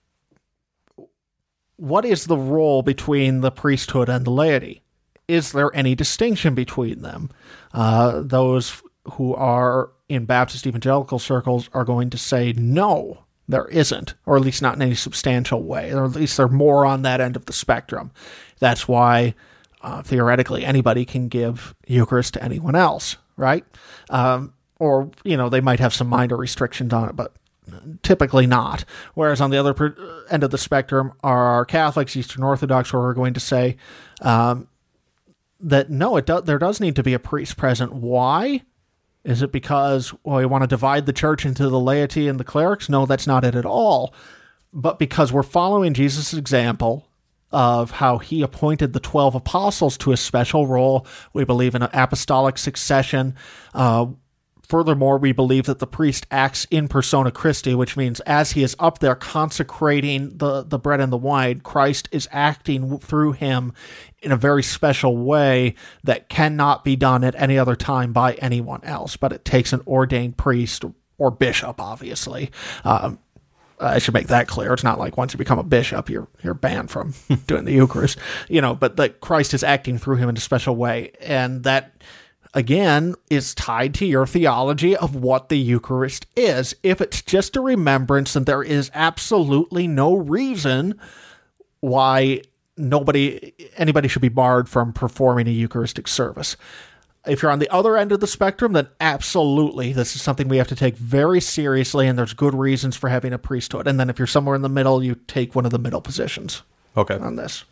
what is the role between the priesthood and the laity? Is there any distinction between them? Uh, those who are in Baptist evangelical circles are going to say no, there isn't, or at least not in any substantial way, or at least they're more on that end of the spectrum. That's why, uh, theoretically, anybody can give Eucharist to anyone else, right? Um, or, you know, they might have some minor restrictions on it, but typically not. Whereas on the other per- end of the spectrum are Catholics, Eastern Orthodox, who are going to say um, that no, it do- there does need to be a priest present. Why? Is it because, well, we want to divide the church into the laity and the clerics? No, that's not it at all. But because we're following Jesus' example of how he appointed the twelve apostles to a special role, we believe in an apostolic succession. Uh, Furthermore, we believe that the priest acts in persona Christi, which means as he is up there consecrating the, the bread and the wine, Christ is acting through him in a very special way that cannot be done at any other time by anyone else. But it takes an ordained priest or bishop, obviously. Um, I should make that clear. It's not like once you become a bishop, you're you're banned from doing the Eucharist, you know. But that Christ is acting through him in a special way, and that, again, is tied to your theology of what the Eucharist is. If it's just a remembrance, then there is absolutely no reason why nobody, anybody should be barred from performing a Eucharistic service. If you're on the other end of the spectrum, then absolutely, this is something we have to take very seriously, and there's good reasons for having a priesthood. And then if you're somewhere in the middle, you take one of the middle positions Okay. on this.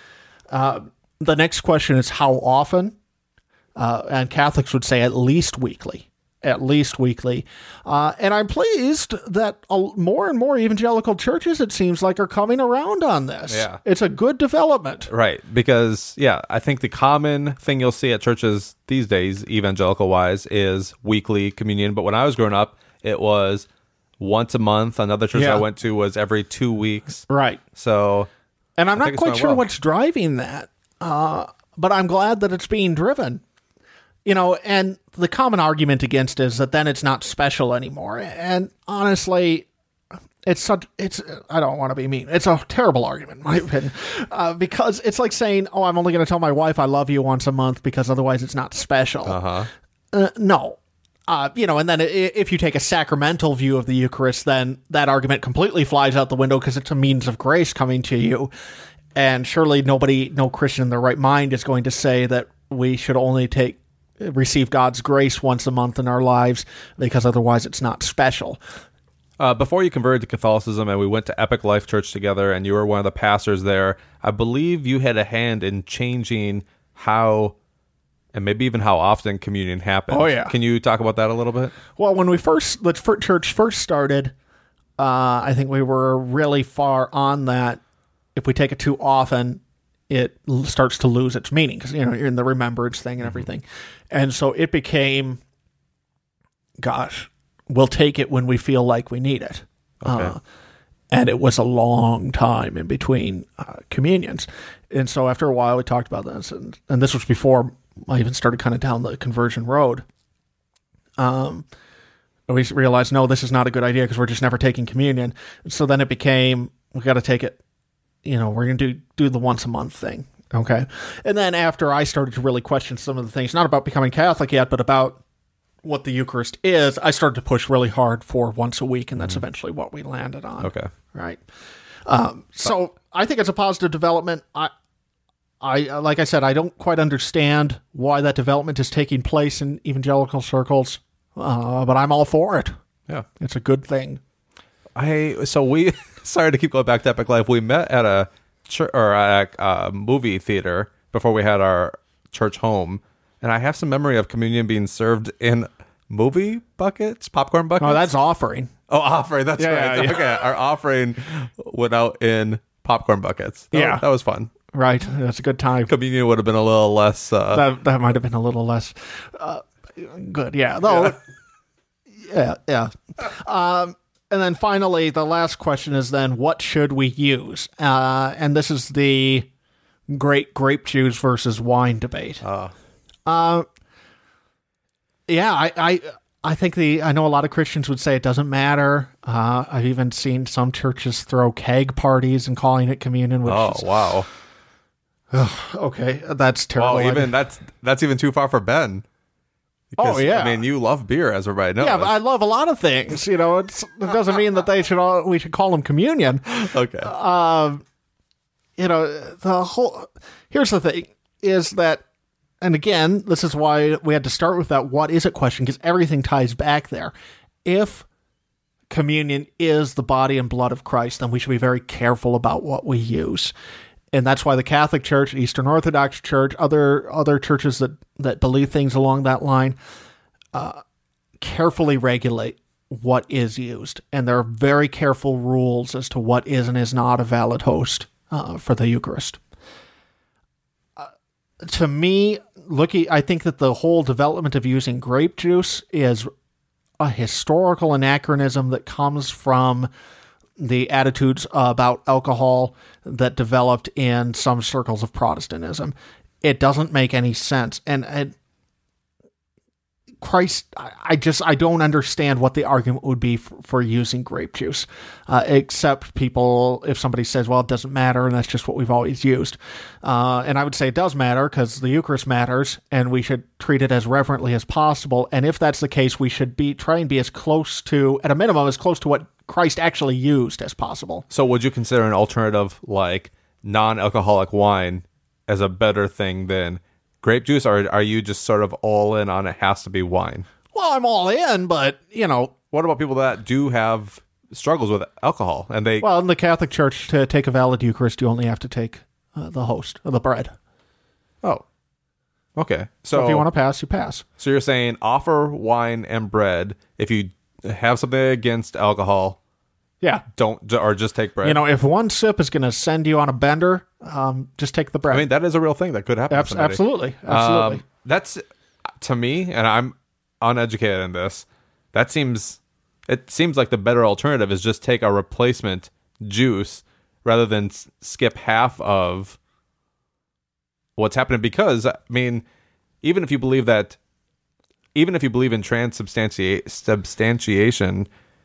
Uh, the next question is how often? Uh, and Catholics would say at least weekly, at least weekly. Uh, and I'm pleased that uh, more and more evangelical churches, it seems like, are coming around on this. Yeah. It's a good development. Right. Because, yeah, I think the common thing you'll see at churches these days, evangelical-wise, is weekly communion. But when I was growing up, it was once a month. Another church Yeah. I went to was every two weeks. Right. So, And I'm I not think it's quite going sure well. what's driving that, uh, but I'm glad that it's being driven. You know, and the common argument against it is that then it's not special anymore. And honestly, it's such, it's, I don't want to be mean. It's a terrible argument, in my opinion, uh, because it's like saying, oh, I'm only going to tell my wife I love you once a month because otherwise it's not special. uh-huh. Uh, no. Uh, you know, and then i- if you take a sacramental view of the Eucharist, then that argument completely flies out the window because it's a means of grace coming to you. And surely nobody, no Christian in their right mind is going to say that we should only take receive God's grace once a month in our lives because otherwise it's not special. Uh, before you converted to Catholicism and we went to Epic Life Church together and you were one of the pastors there, I believe you had a hand in changing how, and maybe even how often, communion happens. Oh, yeah. Can you talk about that a little bit? Well, when we first, the fir- church first started, uh, I think we were really far on that. If we take it too often, it l- starts to lose its meaning because, you know, you're in the remembrance thing and everything. And so it became, gosh, we'll take it when we feel like we need it. Okay. Uh, and it was a long time in between uh, communions. And so after a while, we talked about this. And, and this was before I even started kind of down the conversion road. Um, we realized, no, this is not a good idea because we're just never taking communion. And so then it became, we got to take it, you know, we're going to do, do the once a month thing. Okay. And then after I started to really question some of the things, not about becoming Catholic yet, but about what the Eucharist is, I started to push really hard for once a week, and that's mm-hmm. eventually what we landed on. Okay. Right. Um, so I think it's a positive development. I, I, like I said, I don't quite understand why that development is taking place in evangelical circles, uh, but I'm all for it. Yeah. It's a good thing. I, so we, sorry to keep going back to Epic Life. We met at a church or a, a movie theater before we had our church home. And I have some memory of communion being served in movie buckets, popcorn buckets. Oh, that's offering. Oh, offering. That's Yeah, right. yeah, yeah. Okay. Our offering went out in popcorn buckets. That Yeah. was, that was fun. Right. That's a good time. Communion would have been a little less. Uh, That that might have been a little less uh, good. Yeah. Though. Yeah. Yeah. Um, and then finally, the last question is then, what should we use? Uh, and this is the great grape juice versus wine debate. uh, Uh, yeah, I, I, I think the, I know a lot of Christians would say it doesn't matter. Uh, I've even seen some churches throw keg parties and calling it communion, which oh is, wow. okay, that's terrible. Well, I- even that's that's even too far for Ben. Oh, Because, yeah. I mean, you love beer, as everybody knows. yeah, but I love a lot of things. You know, it's, it doesn't mean that they should all, we should call them communion. okay. Um, you know, the whole, here's the thing is that, and again, this is why we had to start with that what is it question, because everything ties back there. If communion is the body and blood of Christ, then we should be very careful about what we use. And that's why the Catholic Church, Eastern Orthodox Church, other other churches that, that believe things along that line, uh, carefully regulate what is used. And there are very careful rules as to what is and is not a valid host uh, for the Eucharist. Uh, to me, looking, I think that the whole development of using grape juice is a historical anachronism that comes from the attitudes about alcohol that developed in some circles of Protestantism. It doesn't make any sense. And, and Christ, I I just, I don't understand what the argument would be for, for using grape juice, uh, except people, if somebody says, well, it doesn't matter, and that's just what we've always used. Uh, and I would say it does matter, because the Eucharist matters, and we should treat it as reverently as possible. And if that's the case, we should be, try and be as close to, at a minimum, as close to what Christ actually used as possible. So would you consider an alternative like non-alcoholic wine as a better thing than grape juice, or are you just sort of all in on it has to be wine? Well, I'm all in, but, you know, What about people that do have struggles with alcohol and they well, in the Catholic Church, to take a valid Eucharist, you only have to take uh, the host, or the bread. oh okay so, So if you want to pass, you pass. so you're saying offer wine and bread if you have something against alcohol, Yeah. don't or just take bread. You know, if one sip is going to send you on a bender, um, just take the bread. I mean, that is a real thing that could happen to Abs- somebody. absolutely. Absolutely. Um, that's, to me, and I'm uneducated in this, that seems, it seems like the better alternative is just take a replacement juice rather than s- skip half of what's happening. Because, I mean, even if you believe that, even if you believe in transubstantiation,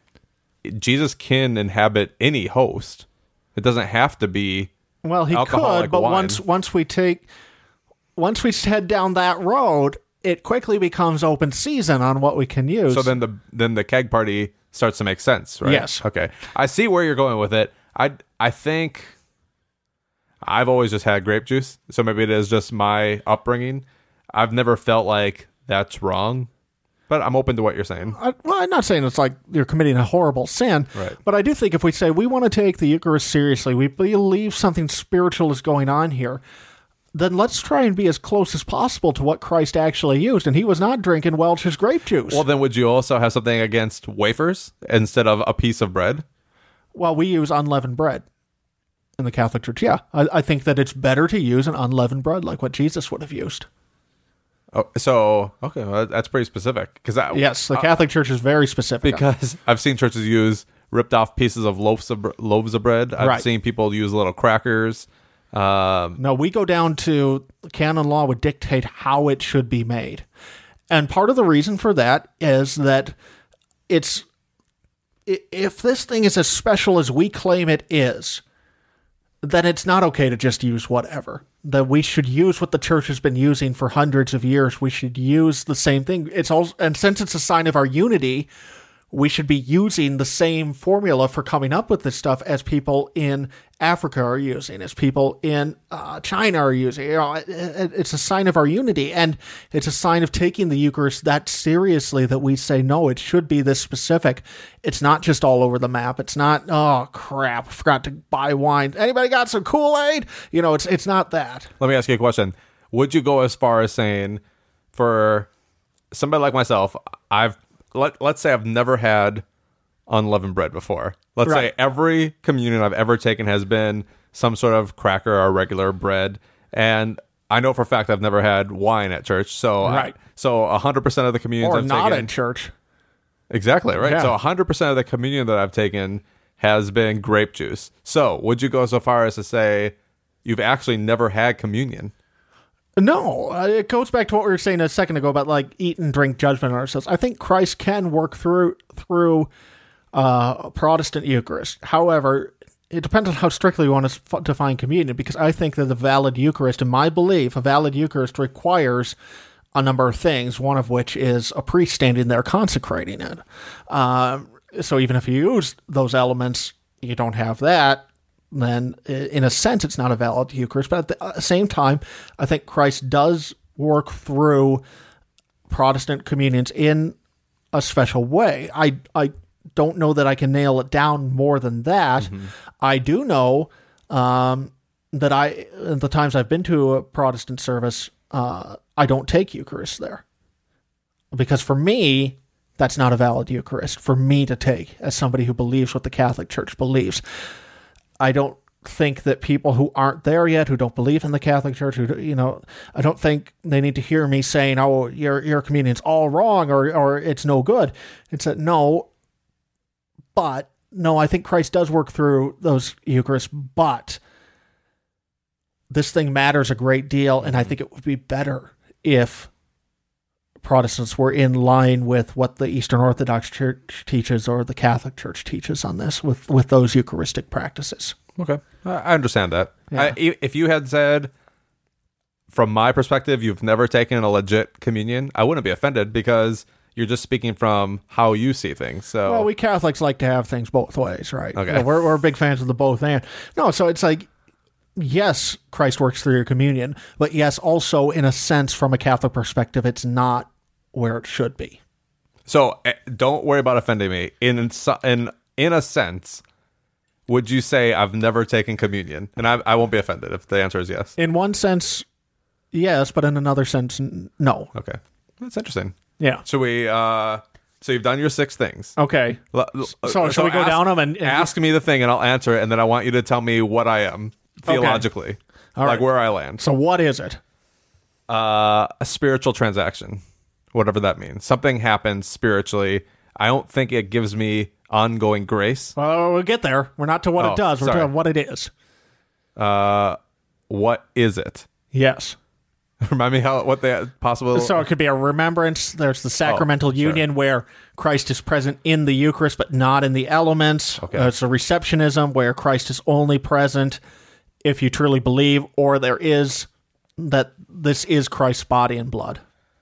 Jesus can inhabit any host. It doesn't have to be. Well, he alcoholic could, but wine. once once we take once we head down that road, it quickly becomes open season on what we can use. So then the then the keg party starts to make sense, right? Yes. Okay. I see where you're going with it. I I think I've always just had grape juice, so maybe it is just my upbringing. I've never felt like that's wrong, but I'm open to what you're saying. I, well, I'm not saying it's like you're committing a horrible sin, Right. but I do think if we say we want to take the Eucharist seriously, we believe something spiritual is going on here, then let's try and be as close as possible to what Christ actually used, and he was not drinking Welch's grape juice. Well, then would you also have something against wafers instead of a piece of bread? Well, we use unleavened bread in the Catholic Church. Yeah, I, I think that it's better to use an unleavened bread like what Jesus would have used. Oh, so okay, well, that's pretty specific. Because Yes, the Catholic Church is very specific. because I've seen churches use ripped off pieces of loaves of br- loaves of bread. I've Right. seen people use little crackers. Um, No, we go down to canon law would dictate how it should be made. And part of the reason for that is that it's i- if this thing is as special as we claim it is, then it's not okay to just use whatever. That we should use what the church has been using for hundreds of years. We should use the same thing. It's also, and since it's a sign of our unity, we should be using the same formula for coming up with this stuff as people in Africa are using, as people in uh, China are using. You know, it, it, it's a sign of our unity, and it's a sign of taking the Eucharist that seriously that we say, no, it should be this specific. It's not just all over the map. It's not, oh, crap, I forgot to buy wine. Anybody got some Kool-Aid? You know, it's it's not that. Let me ask you a question. Would you go as far as saying, for somebody like myself, I've let let's say I've never had unleavened bread before. Let's Right. say every communion I've ever taken has been some sort of cracker or regular bread. And I know for a fact I've never had wine at church. So Right. I, so one hundred percent of the communions Or I've not taken... in church. Exactly, right? Yeah. So one hundred percent of the communion that I've taken has been grape juice. So would you go so far as to say you've actually never had communion? No, uh, it goes back to what we were saying a second ago about like eat and drink judgment on ourselves. I think Christ can work through through uh, Protestant Eucharist. However, it depends on how strictly we want to f- define communion, because I think that the valid Eucharist, in my belief, a valid Eucharist requires a number of things, one of which is a priest standing there consecrating it. Uh, so even if you use those elements, you don't have that, then in a sense it's not a valid Eucharist. But at the same time, I think Christ does work through Protestant communions in a special way. I I don't know that I can nail it down more than that. Mm-hmm. I do know um, that I, the times I've been to a Protestant service, uh, I don't take Eucharist there. Because for me, that's not a valid Eucharist for me to take as somebody who believes what the Catholic Church believes. I don't think that people who aren't there yet, who don't believe in the Catholic Church, who, you know, I don't think they need to hear me saying, oh, your your communion's all wrong or or it's no good. It's a no, but no, I think Christ does work through those Eucharists, but this thing matters a great deal, and I think it would be better if Protestants were in line with what the Eastern Orthodox Church teaches or the Catholic Church teaches on this, with, with those Eucharistic practices. Okay. I understand that. Yeah. I, if you had said, from my perspective, you've never taken a legit communion, I wouldn't be offended because you're just speaking from how you see things. So, well, we Catholics like to have things both ways, right? Okay. You know, we're, we're big fans of the both and. No, so it's like, yes, Christ works through your communion, but yes, also in a sense, from a Catholic perspective, it's not where it should be. So uh, don't worry about offending me. In in in a sense, would you say I've never taken communion? And I I won't be offended if the answer is yes. In one sense, yes, but in another sense, n- no. Okay, that's interesting. Yeah. So we uh, so you've done your six things. Okay. L- So, shall we go ask, down them and, and ask me the thing, and I'll answer it, and then I want you to tell me what I am theologically, All like right. where I land. So what is it? Uh, a spiritual transaction, whatever that means. Something happens spiritually. I don't think it gives me ongoing grace. Well, we'll get there. We're not to what Oh, it does. We're sorry. to what it is. Uh, what is it? Yes. Remind me how what the possible. So it could be a remembrance. There's the sacramental Oh, sure. union where Christ is present in the Eucharist, but not in the elements. Okay. Uh, it's a receptionism where Christ is only present if you truly believe, or there is that this is Christ's body and blood.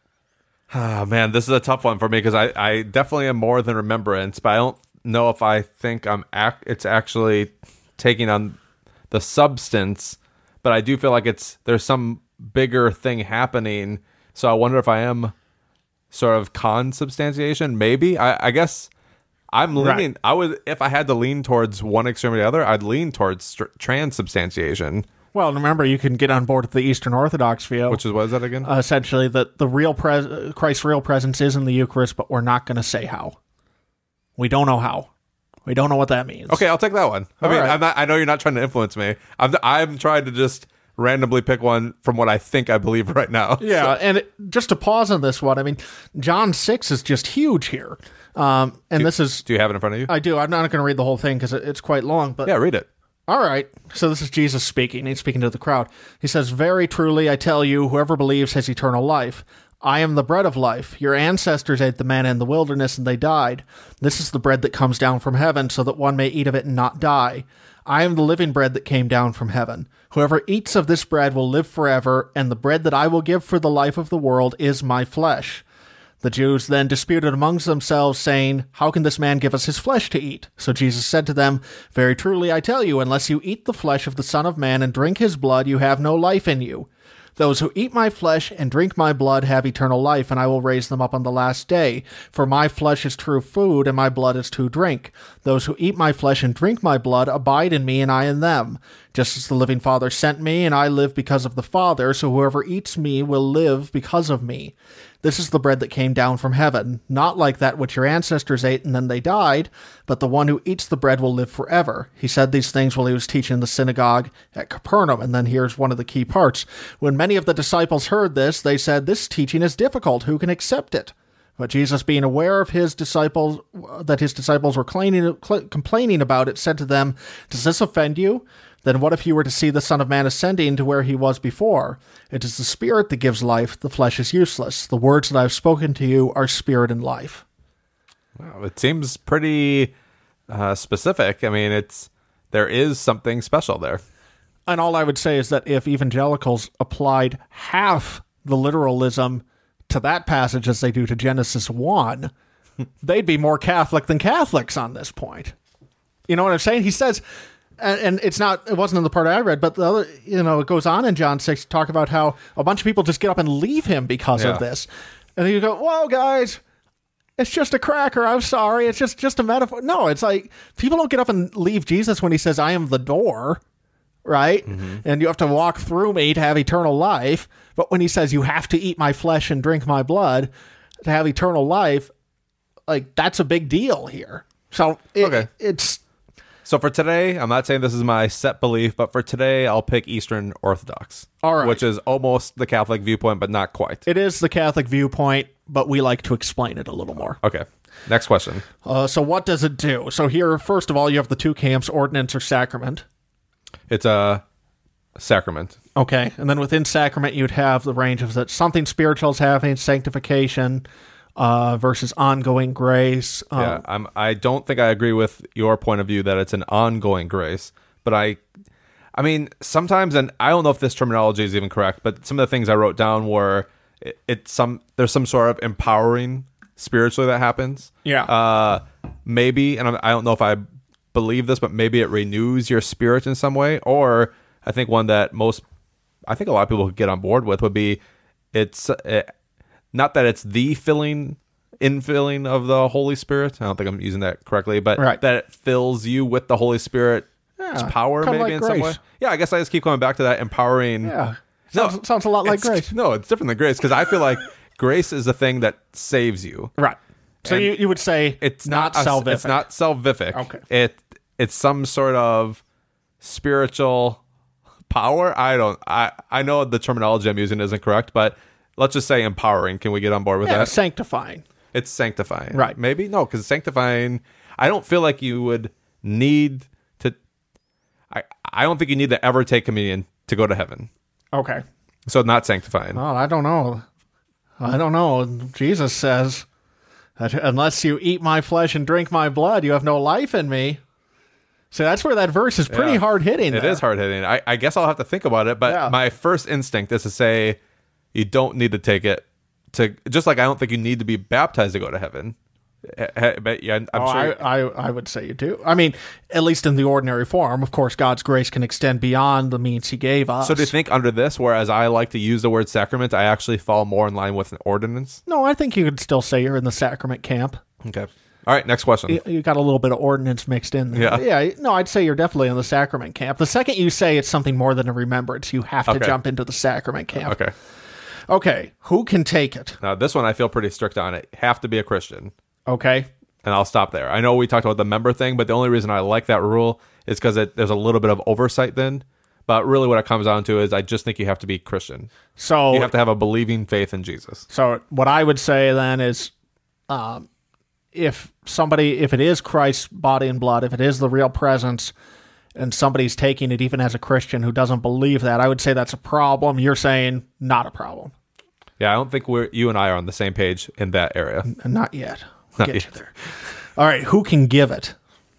Ah, man, this is a tough one for me because I, I definitely am more than remembrance, but I don't know if I think I'm ac- it's actually taking on the substance, but I do feel like it's there's some bigger thing happening. So I wonder if I am sort of consubstantiation. Maybe I, I guess I'm leaning. Right. I would if I had to lean towards one extreme or the other. I'd lean towards str- transubstantiation, Well, remember, you can get on board with the Eastern Orthodox view. which is what is that again? uh, essentially that the real pres- Christ's real presence is in the Eucharist, but we're not going to say how. We don't know how. We don't know what that means. Okay, I'll take that one. I All mean, right. I'm not. I know you're not trying to influence me. I'm. I'm trying to just randomly pick one from what I think I believe right now. Yeah, and it, just to pause on this one, I mean, John six is just huge here. Um, and Do- this is, Do you have it in front of you? I do, I'm not going to read the whole thing because it, it's quite long, but yeah, read it. all right. So this is Jesus speaking. He's speaking to the crowd. He says, "Very truly, I tell you, whoever believes has eternal life. I am the bread of life. Your ancestors ate the manna in the wilderness and they died. This is the bread that comes down from heaven so that one may eat of it and not die. I am the living bread that came down from heaven. Whoever eats of this bread will live forever, and the bread that I will give for the life of the world is my flesh." The Jews then disputed amongst themselves, saying, "How can this man give us his flesh to eat?" So Jesus said to them, "Very truly I tell you, unless you eat the flesh of the Son of Man and drink his blood, you have no life in you. Those who eat my flesh and drink my blood have eternal life, and I will raise them up on the last day. For my flesh is true food, and my blood is true drink. Those who eat my flesh and drink my blood abide in me, and I in them. Just as the living Father sent me, and I live because of the Father, so whoever eats me will live because of me. This is the bread that came down from heaven, not like that which your ancestors ate and then they died, but the one who eats the bread will live forever. He said these things while he was teaching in the synagogue at Capernaum. And then here's one of the key parts. When many of the disciples heard this, they said, "This teaching is difficult. Who can accept it?" But Jesus, being aware of his disciples, that his disciples were complaining, complaining about it, said to them, "Does this offend you? Then what if you were to see the Son of Man ascending to where he was before? It is the Spirit that gives life. The flesh is useless. The words that I have spoken to you are spirit and life." Wow, it seems pretty uh, specific. I mean, it's there is something special there. And all I would say is that if evangelicals applied half the literalism to that passage as they do to Genesis one, they'd be more Catholic than Catholics on this point. You know what I'm saying? He says... And, and it's not, it wasn't in the part I read, but the other, you know, it goes on in John six to talk about how a bunch of people just get up and leave him because yeah. of this. And you go, "Whoa, guys, it's just a cracker. I'm sorry. It's just, just a metaphor." No, it's like people don't get up and leave Jesus when he says, "I am the door," right? Mm-hmm. And you have to walk through me to have eternal life. But when he says, "You have to eat my flesh and drink my blood to have eternal life," like that's a big deal here. So it, okay. it's, So for today, I'm not saying this is my set belief, but for today, I'll pick Eastern Orthodox. All right. Which is almost the Catholic viewpoint, but not quite. It is the Catholic viewpoint, but we like to explain it a little more. Okay. Next question. Uh, so what does it do? So here, first of all, you have the two camps, ordinance or sacrament. It's a sacrament. Okay. And then within sacrament, you'd have the range of that something spiritual is happening, sanctification, Uh, versus ongoing grace. Um, yeah, I'm, I don't think I agree with your point of view that it's an ongoing grace, but I, I mean, sometimes, and I don't know if this terminology is even correct, but some of the things I wrote down were it, it's some there's some sort of empowering spiritually that happens. Yeah. Uh, maybe, and I'm, I don't know if I believe this, but maybe it renews your spirit in some way. Or I think one that most, I think a lot of people could get on board with would be it's. It, Not that it's the filling, infilling of the Holy Spirit. I don't think I'm using that correctly, but right. that it fills you with the Holy Spirit's yeah, power, maybe like in grace. some way. Yeah, I guess I just keep coming back to that empowering. Yeah, no, sounds, sounds a lot like grace. No, it's different than grace because I feel like grace is the thing that saves you. Right. So you, you would say it's not, not salvific. It's not salvific. Okay. It it's some sort of spiritual power. I don't. I I know the terminology I'm using isn't correct, but. Let's just say empowering. Can we get on board with yeah, that? Sanctifying. It's sanctifying. Right. Maybe? No, because sanctifying, I don't feel like you would need to, I, I don't think you need to ever take communion to go to heaven. Okay. So not sanctifying. Well, I don't know. I don't know. Jesus says that unless you eat my flesh and drink my blood, you have no life in me. So that's where that verse is pretty Yeah. hard hitting. It there. is hard hitting. I, I guess I'll have to think about it, but Yeah. my first instinct is to say, you don't need to take it to just like I don't think you need to be baptized to go to heaven. But yeah, I'm oh, sure. I, I, I would say you do. I mean, at least in the ordinary form. Of course, God's grace can extend beyond the means He gave us. So do you think under this, whereas I like to use the word sacrament, I actually fall more in line with an ordinance? No, I think you could still say you're in the sacrament camp. Okay. All right. Next question. You, you got a little bit of ordinance mixed in there. Yeah. Yeah. No, I'd say you're definitely in the sacrament camp. The second you say it's something more than a remembrance, you have to Okay. jump into the sacrament camp. Okay. Okay. Who can take it? Now this one I feel pretty strict on. It have to be a Christian. Okay. And I'll stop there. I know we talked about the member thing, but the only reason I like that rule is because there's a little bit of oversight then. But really what it comes down to is I just think you have to be Christian. So You have to have a believing faith in Jesus. So what I would say then is, um, if somebody, if it is Christ's body and blood, if it is the real presence, and somebody's taking it even as a Christian who doesn't believe that, I would say that's a problem. You're saying not a problem. Yeah, I don't think we're you and I are on the same page in that area. And not yet. Not Get yet. you there. All right, who can give it?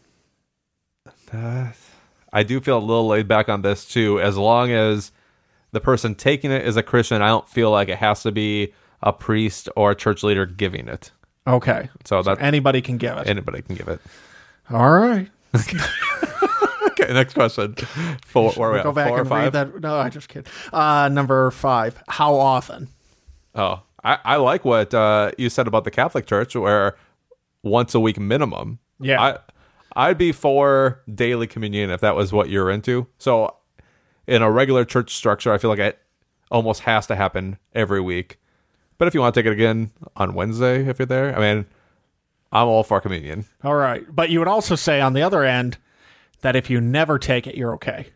Uh, I do feel a little laid back on this too. As long as the person taking it is a Christian, I don't feel like it has to be a priest or a church leader giving it. Okay. So that Anybody can give it. anybody can give it. All right. Okay, next question. Four, where are we Go at? back Four or and five? read that. No, I just kidding. Uh, number five. How often? Oh, I, I like what uh, you said about the Catholic Church, where once a week minimum. Yeah. I, I'd be for daily communion if that was what you're into. So in a regular church structure, I feel like it almost has to happen every week. But if you want to take it again on Wednesday, if you're there, I mean, I'm all for communion. All right. But you would also say on the other end that if you never take it, you're okay.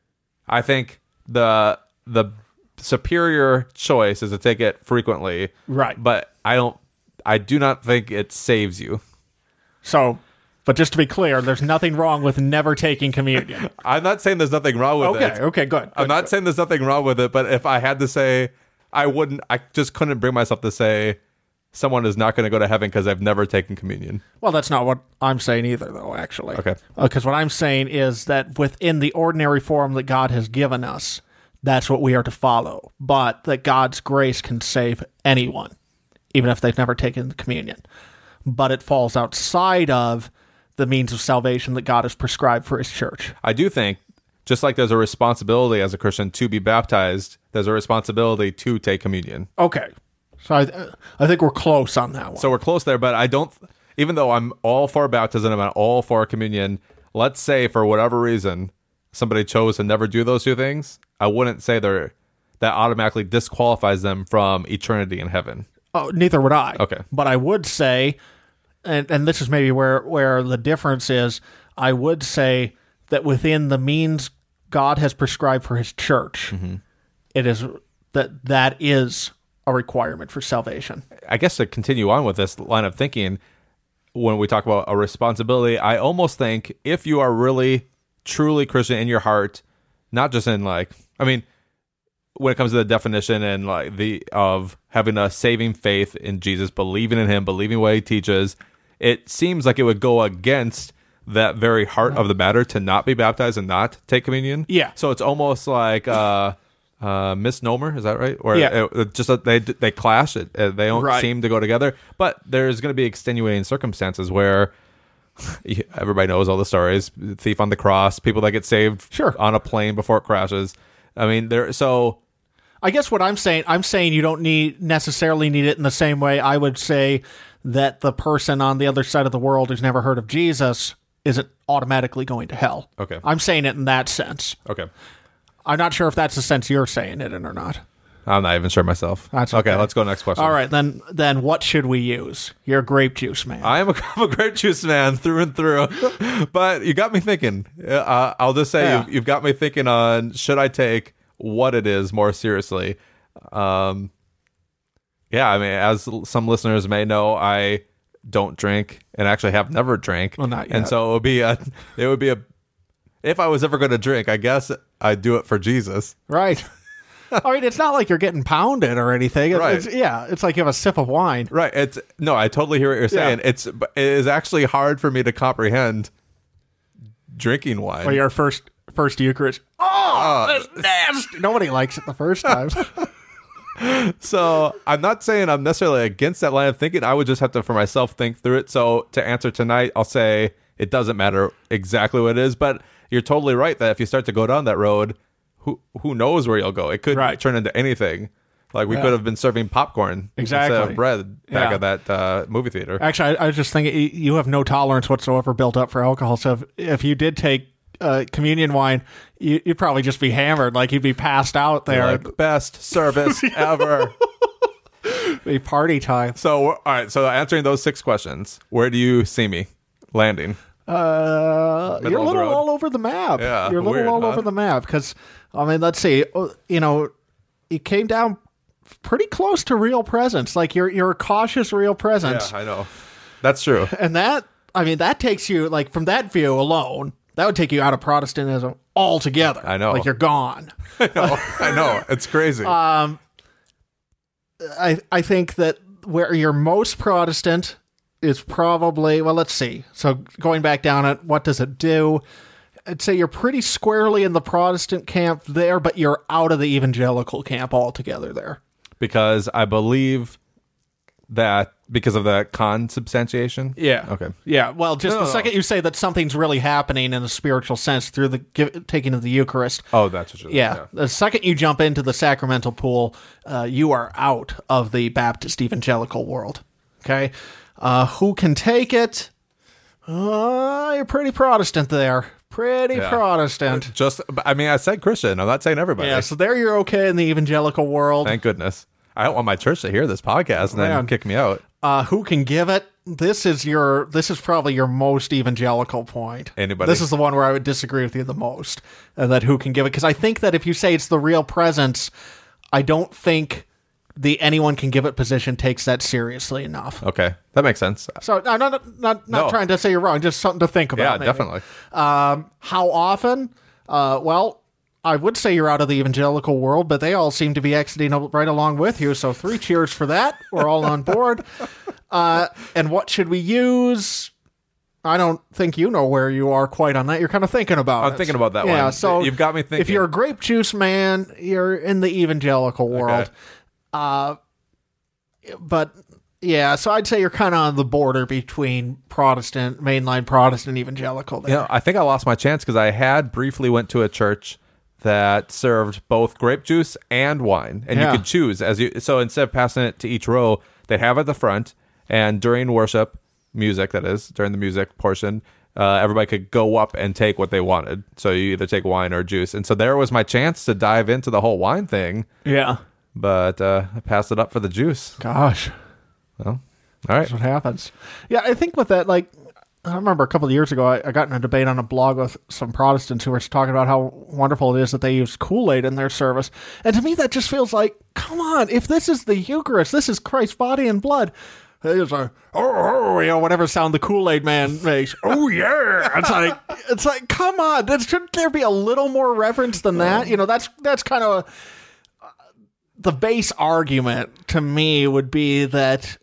I think the the superior choice is to take it frequently. Right. But I don't, I do not think it saves you. So, but just to be clear, there's nothing wrong with never taking communion. I'm not saying there's nothing wrong with Okay, it. okay, good. I'm good, not good. saying there's nothing wrong with it, but if I had to say, I wouldn't, I just couldn't bring myself to say someone is not going to go to heaven because they've never taken communion. Well, that's not what I'm saying either, though, actually. Okay. Because what I'm saying is that within the ordinary form that God has given us, that's what we are to follow. But that God's grace can save anyone, even if they've never taken the communion. But it falls outside of the means of salvation that God has prescribed for his church. I do think, just like there's a responsibility as a Christian to be baptized, there's a responsibility to take communion. Okay. So I, I think we're close on that one. So we're close there, but I don't, even though I'm all for baptism, I'm all for communion, let's say for whatever reason, somebody chose to never do those two things, I wouldn't say they're, that automatically disqualifies them from eternity in heaven. Oh, neither would I. Okay. But I would say, and, and this is maybe where, where the difference is, I would say that within the means God has prescribed for his church, mm-hmm. it is that that is a requirement for salvation. I guess to continue on with this line of thinking, when we talk about a responsibility, I almost think if you are really, truly Christian in your heart, not just in like, I mean, when it comes to the definition and like the of having a saving faith in Jesus, believing in him, believing what he teaches, it seems like it would go against that very heart of the matter to not be baptized and not take communion. Yeah. So it's almost like uh, uh, misnomer. Is that right? Or yeah. it, it just uh, they they clash. It uh, they don't right. seem to go together. But there's going to be extenuating circumstances where everybody knows all the stories: thief on the cross, people that get saved sure. on a plane before it crashes. I mean, there. So I guess what I'm saying, I'm saying you don't need necessarily need it in the same way I would say that the person on the other side of the world who's never heard of Jesus isn't automatically going to hell. Okay. I'm saying it in that sense. Okay. I'm not sure if that's the sense you're saying it in or not. I'm not even sure myself. That's okay. okay. Let's go next question. All right, then. Then what should we use? You're a grape juice man. I am a, I'm a grape juice man through and through. But you got me thinking. Uh, I'll just say yeah. you've, you've got me thinking on should I take what it is more seriously. Um, yeah, I mean, as some listeners may know, I don't drink and actually have never drank. Well, not yet. And so it would be a, it would be a, if I was ever going to drink, I guess I'd do it for Jesus. Right. I mean, it's not like you're getting pounded or anything. It's, right. It's, yeah, it's like you have a sip of wine. Right. It's no, I totally hear what you're saying. Yeah. It's it is actually hard for me to comprehend drinking wine. Or your first first Eucharist. Oh, that's nasty. Nobody likes it the first time. So I'm not saying I'm necessarily against that line of thinking. I would just have to, for myself, think through it. So to answer tonight, I'll say it doesn't matter exactly what it is, but you're totally right that if you start to go down that road, who who knows where you'll go? It could right. turn into anything. Like we yeah. could have been serving popcorn exactly. instead of bread back yeah. at that uh, movie theater. Actually, I, I was just thinking you have no tolerance whatsoever built up for alcohol. So if, if you did take uh, communion wine, you, you'd probably just be hammered. Like you'd be passed out there. Like, best service ever. Be party time. So all right. So answering those six questions, where do you see me landing? Uh, Middle you're a of the little road. all over the map. Yeah, you're a little weird, all huh? over the map because I mean, let's see. You know, it came down pretty close to real presence. Like you're you're a cautious real presence. Yeah, I know. That's true. And that I mean, that takes you like from that view alone. That would take you out of Protestantism altogether. I know. Like you're gone. I know. I know. It's crazy. Um, I I think that where you're most Protestant is probably, well, let's see. So going back down at what does it do? I'd say you're pretty squarely in the Protestant camp there, but you're out of the evangelical camp altogether there. Because I believe that because of the consubstantiation. Yeah. Okay. Yeah. Well, just No, the no, second no. you say that something's really happening in a spiritual sense through the give, taking of the Eucharist. Oh, that's what you're Yeah. yeah. The second you jump into the sacramental pool, uh, you are out of the Baptist evangelical world. Okay. Uh, who can take it? Uh, you're pretty Protestant there, pretty Yeah. Protestant. Just, I mean, I said Christian. I'm not saying everybody. Yeah, so there you're okay in the evangelical world. Thank goodness. I don't want my church to hear this podcast and then Man. kick me out. Uh, who can give it? This is your. This is probably your most evangelical point. Anybody? This is the one where I would disagree with you the most, and that who can give it? Because I think that if you say it's the real presence, I don't think the anyone can give it position takes that seriously enough. Okay, that makes sense. So no, not not not, not No. trying to say you're wrong. Just something to think about. Yeah, maybe. definitely. Um, how often? Uh, well. I would say you're out of the evangelical world, but they all seem to be exiting right along with you. So three cheers for that. We're all on board. Uh, and what should we use? I don't think you know where you are quite on that. You're kind of thinking about I'm it. thinking about that yeah, one. So You've got me thinking. If you're a grape juice man, you're in the evangelical world. Okay. Uh, but yeah, so I'd say you're kind of on the border between Protestant, mainline Protestant, evangelical there. You know, I think I lost my chance because I had briefly went to a church that served both grape juice and wine, and Yeah. you could choose as you. So instead of passing it to each row, they'd have it at the front, and during worship, music that is during the music portion, uh, everybody could go up and take what they wanted. So you either take wine or juice, and so there was my chance to dive into the whole wine thing, Yeah. but uh, I passed it up for the juice. Gosh. Well, all right. That's what happens. Yeah, I think with that, like, I remember a couple of years ago, I, I got in a debate on a blog with some Protestants who were talking about how wonderful it is that they use Kool-Aid in their service. And to me, that just feels like, come on, if this is the Eucharist, this is Christ's body and blood. It's like, oh, oh, you know, whatever sound the Kool-Aid man makes. Oh, yeah. It's like, it's like, come on. That, shouldn't there be a little more reverence than that? You know, that's, that's kind of uh, the base argument to me would be that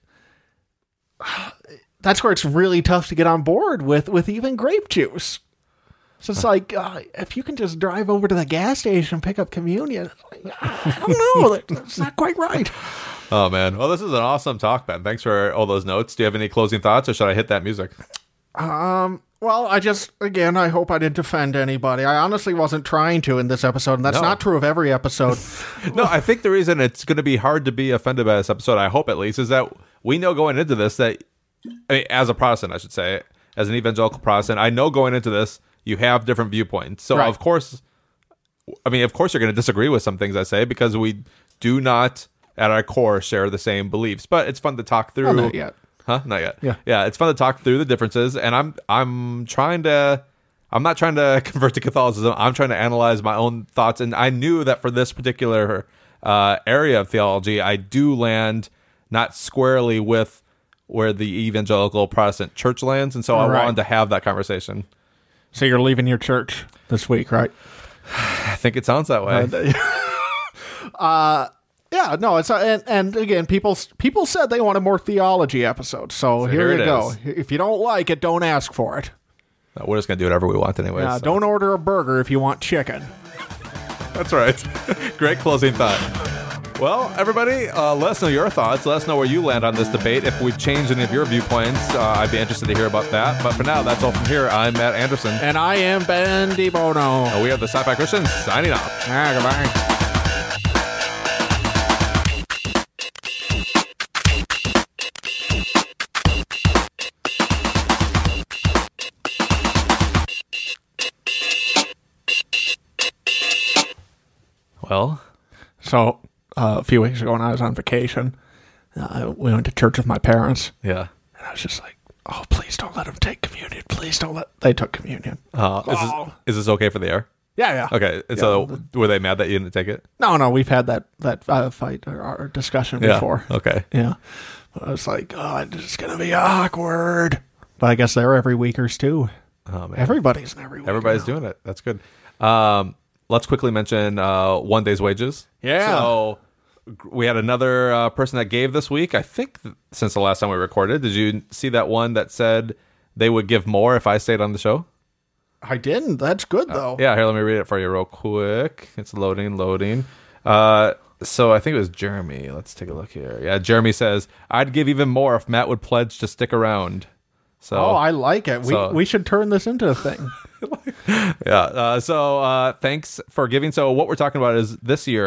that's where it's really tough to get on board with, with even grape juice. So it's like, uh, if you can just drive over to the gas station and pick up communion, I don't know, that's not quite right. Oh man. Well, this is an awesome talk, Ben. Thanks for all those notes. Do you have any closing thoughts, or should I hit that music? Um, well, I just, again, I hope I didn't offend anybody. I honestly wasn't trying to in this episode, and that's No. not true of every episode. No, I think the reason it's going to be hard to be offended by this episode, I hope at least, is that we know going into this that, I mean, as a Protestant, I should say, as an evangelical Protestant, I know going into this, you have different viewpoints. So, Right. of course, I mean, of course you're going to disagree with some things I say because we do not, at our core, share the same beliefs. But it's fun to talk through. Well, not yet. Huh? Not yet. Yeah. Yeah, it's fun to talk through the differences. And I'm I'm trying to... I'm not trying to convert to Catholicism. I'm trying to analyze my own thoughts. And I knew that for this particular uh, area of theology, I do land not squarely with where the evangelical Protestant church lands. And so I Right. wanted to have that conversation. So you're leaving your church this week, right? I think it sounds that way. uh, yeah, no, it's and, and again, people people said they wanted more theology episodes, so, So here, here you it go. is. If you don't like it, don't ask for it. Uh, We're just going to do whatever we want anyway. Uh, so. Don't order a burger if you want chicken. That's right. Great closing thought. Well, everybody, uh, let us know your thoughts. Let us know where you land on this debate. If we've changed any of your viewpoints, uh, I'd be interested to hear about that. But for now, that's all from here. I'm Matt Anderson. And I am Ben DiBono. Uh, we are the Sci-Fi Christians signing off. Ah, goodbye. Well, So, uh, a few weeks ago when I was on vacation, uh, we went to church with my parents, yeah. and I was just like, oh, please don't let them take communion. Please don't let... They took communion. Uh, is, Oh. this, is this okay for the air? Yeah, yeah. Okay. And so were they mad that you didn't take it? No, no, we've had that, that uh, fight or, or discussion before. Yeah. Okay. Yeah. But I was like, oh, it's going to be awkward. But I guess they're every weekers too. Oh, man. Everybody's an every weeker. Everybody's doing it. That's good. Um, let's quickly mention uh, one day's wages. Yeah. So we had another uh, person that gave this week. I think th- since the last time we recorded, did you see that one that said they would give more if I stayed on the show? I didn't. That's good, though. Yeah, here, let me read it for you real quick. It's loading, loading. Uh, so I think it was Jeremy. Let's take a look here. Yeah, Jeremy says, I'd give even more if Matt would pledge to stick around. So Oh, I like it. We So- we should turn this into a thing. yeah. Uh, so uh, thanks for giving. So what we're talking about is this year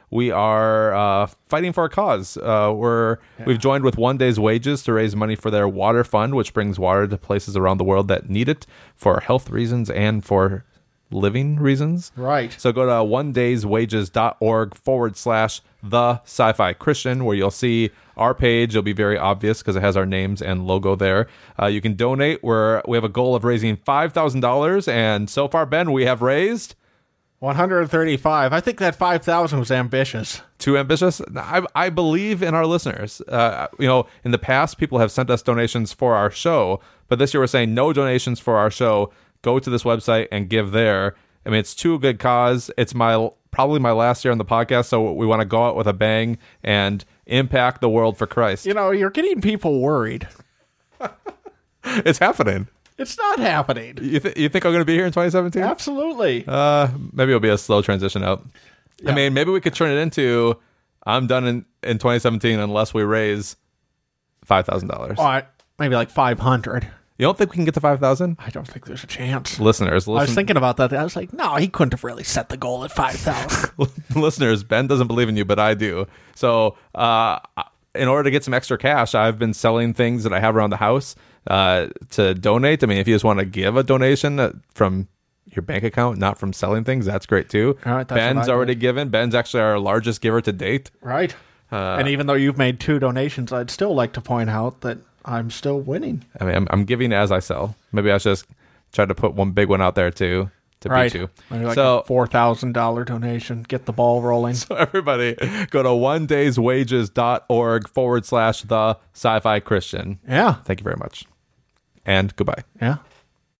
we are uh, fighting for a cause. Uh, we're yeah. We've joined with One Day's Wages to raise money for their water fund, which brings water to places around the world that need it for health reasons and for living reasons. Right. So go to one days wages dot org forward slash the sci-fi Christian, where you'll see our page. It'll be very obvious because it has our names and logo there. Uh, you can donate. We're, we have a goal of raising five thousand dollars, and so far, Ben, we have raised one hundred thirty-five. I think that five thousand was ambitious. Too ambitious? I, I believe in our listeners. Uh, you know, in the past, people have sent us donations for our show, but this year we're saying no donations for our show. Go to this website and give there. I mean, it's to a good cause. It's my probably my last year on the podcast, so we want to go out with a bang and impact the world for Christ. You know, you're getting people worried. It's happening. It's not happening. You, th- you think I'm going to be here in twenty seventeen? Absolutely. Uh, maybe it'll be a slow transition out. Yeah. I mean, maybe we could turn it into I'm done in, in twenty seventeen unless we raise five thousand dollars. All right, maybe like five hundred. You don't think we can get to five thousand? I don't think there's a chance. Listeners, listen. I was thinking about that. I was like, no, he couldn't have really set the goal at five thousand. Listeners, Ben doesn't believe in you, but I do. So uh, in order to get some extra cash, I've been selling things that I have around the house uh, to donate. I mean, if you just want to give a donation from your bank account, not from selling things, that's great too. All right, that's Ben's already given. Ben's actually our largest giver to date. Right. Uh, and even though you've made two donations, I'd still like to point out that I'm still winning. I mean, I'm, I'm giving as I sell. Maybe I should just try to put one big one out there too to right. beat you. Maybe like so a four thousand dollars donation. Get the ball rolling. So everybody, go to one days wages dot org forward slash the sci-fi Christian. Yeah. Thank you very much. And goodbye. Yeah.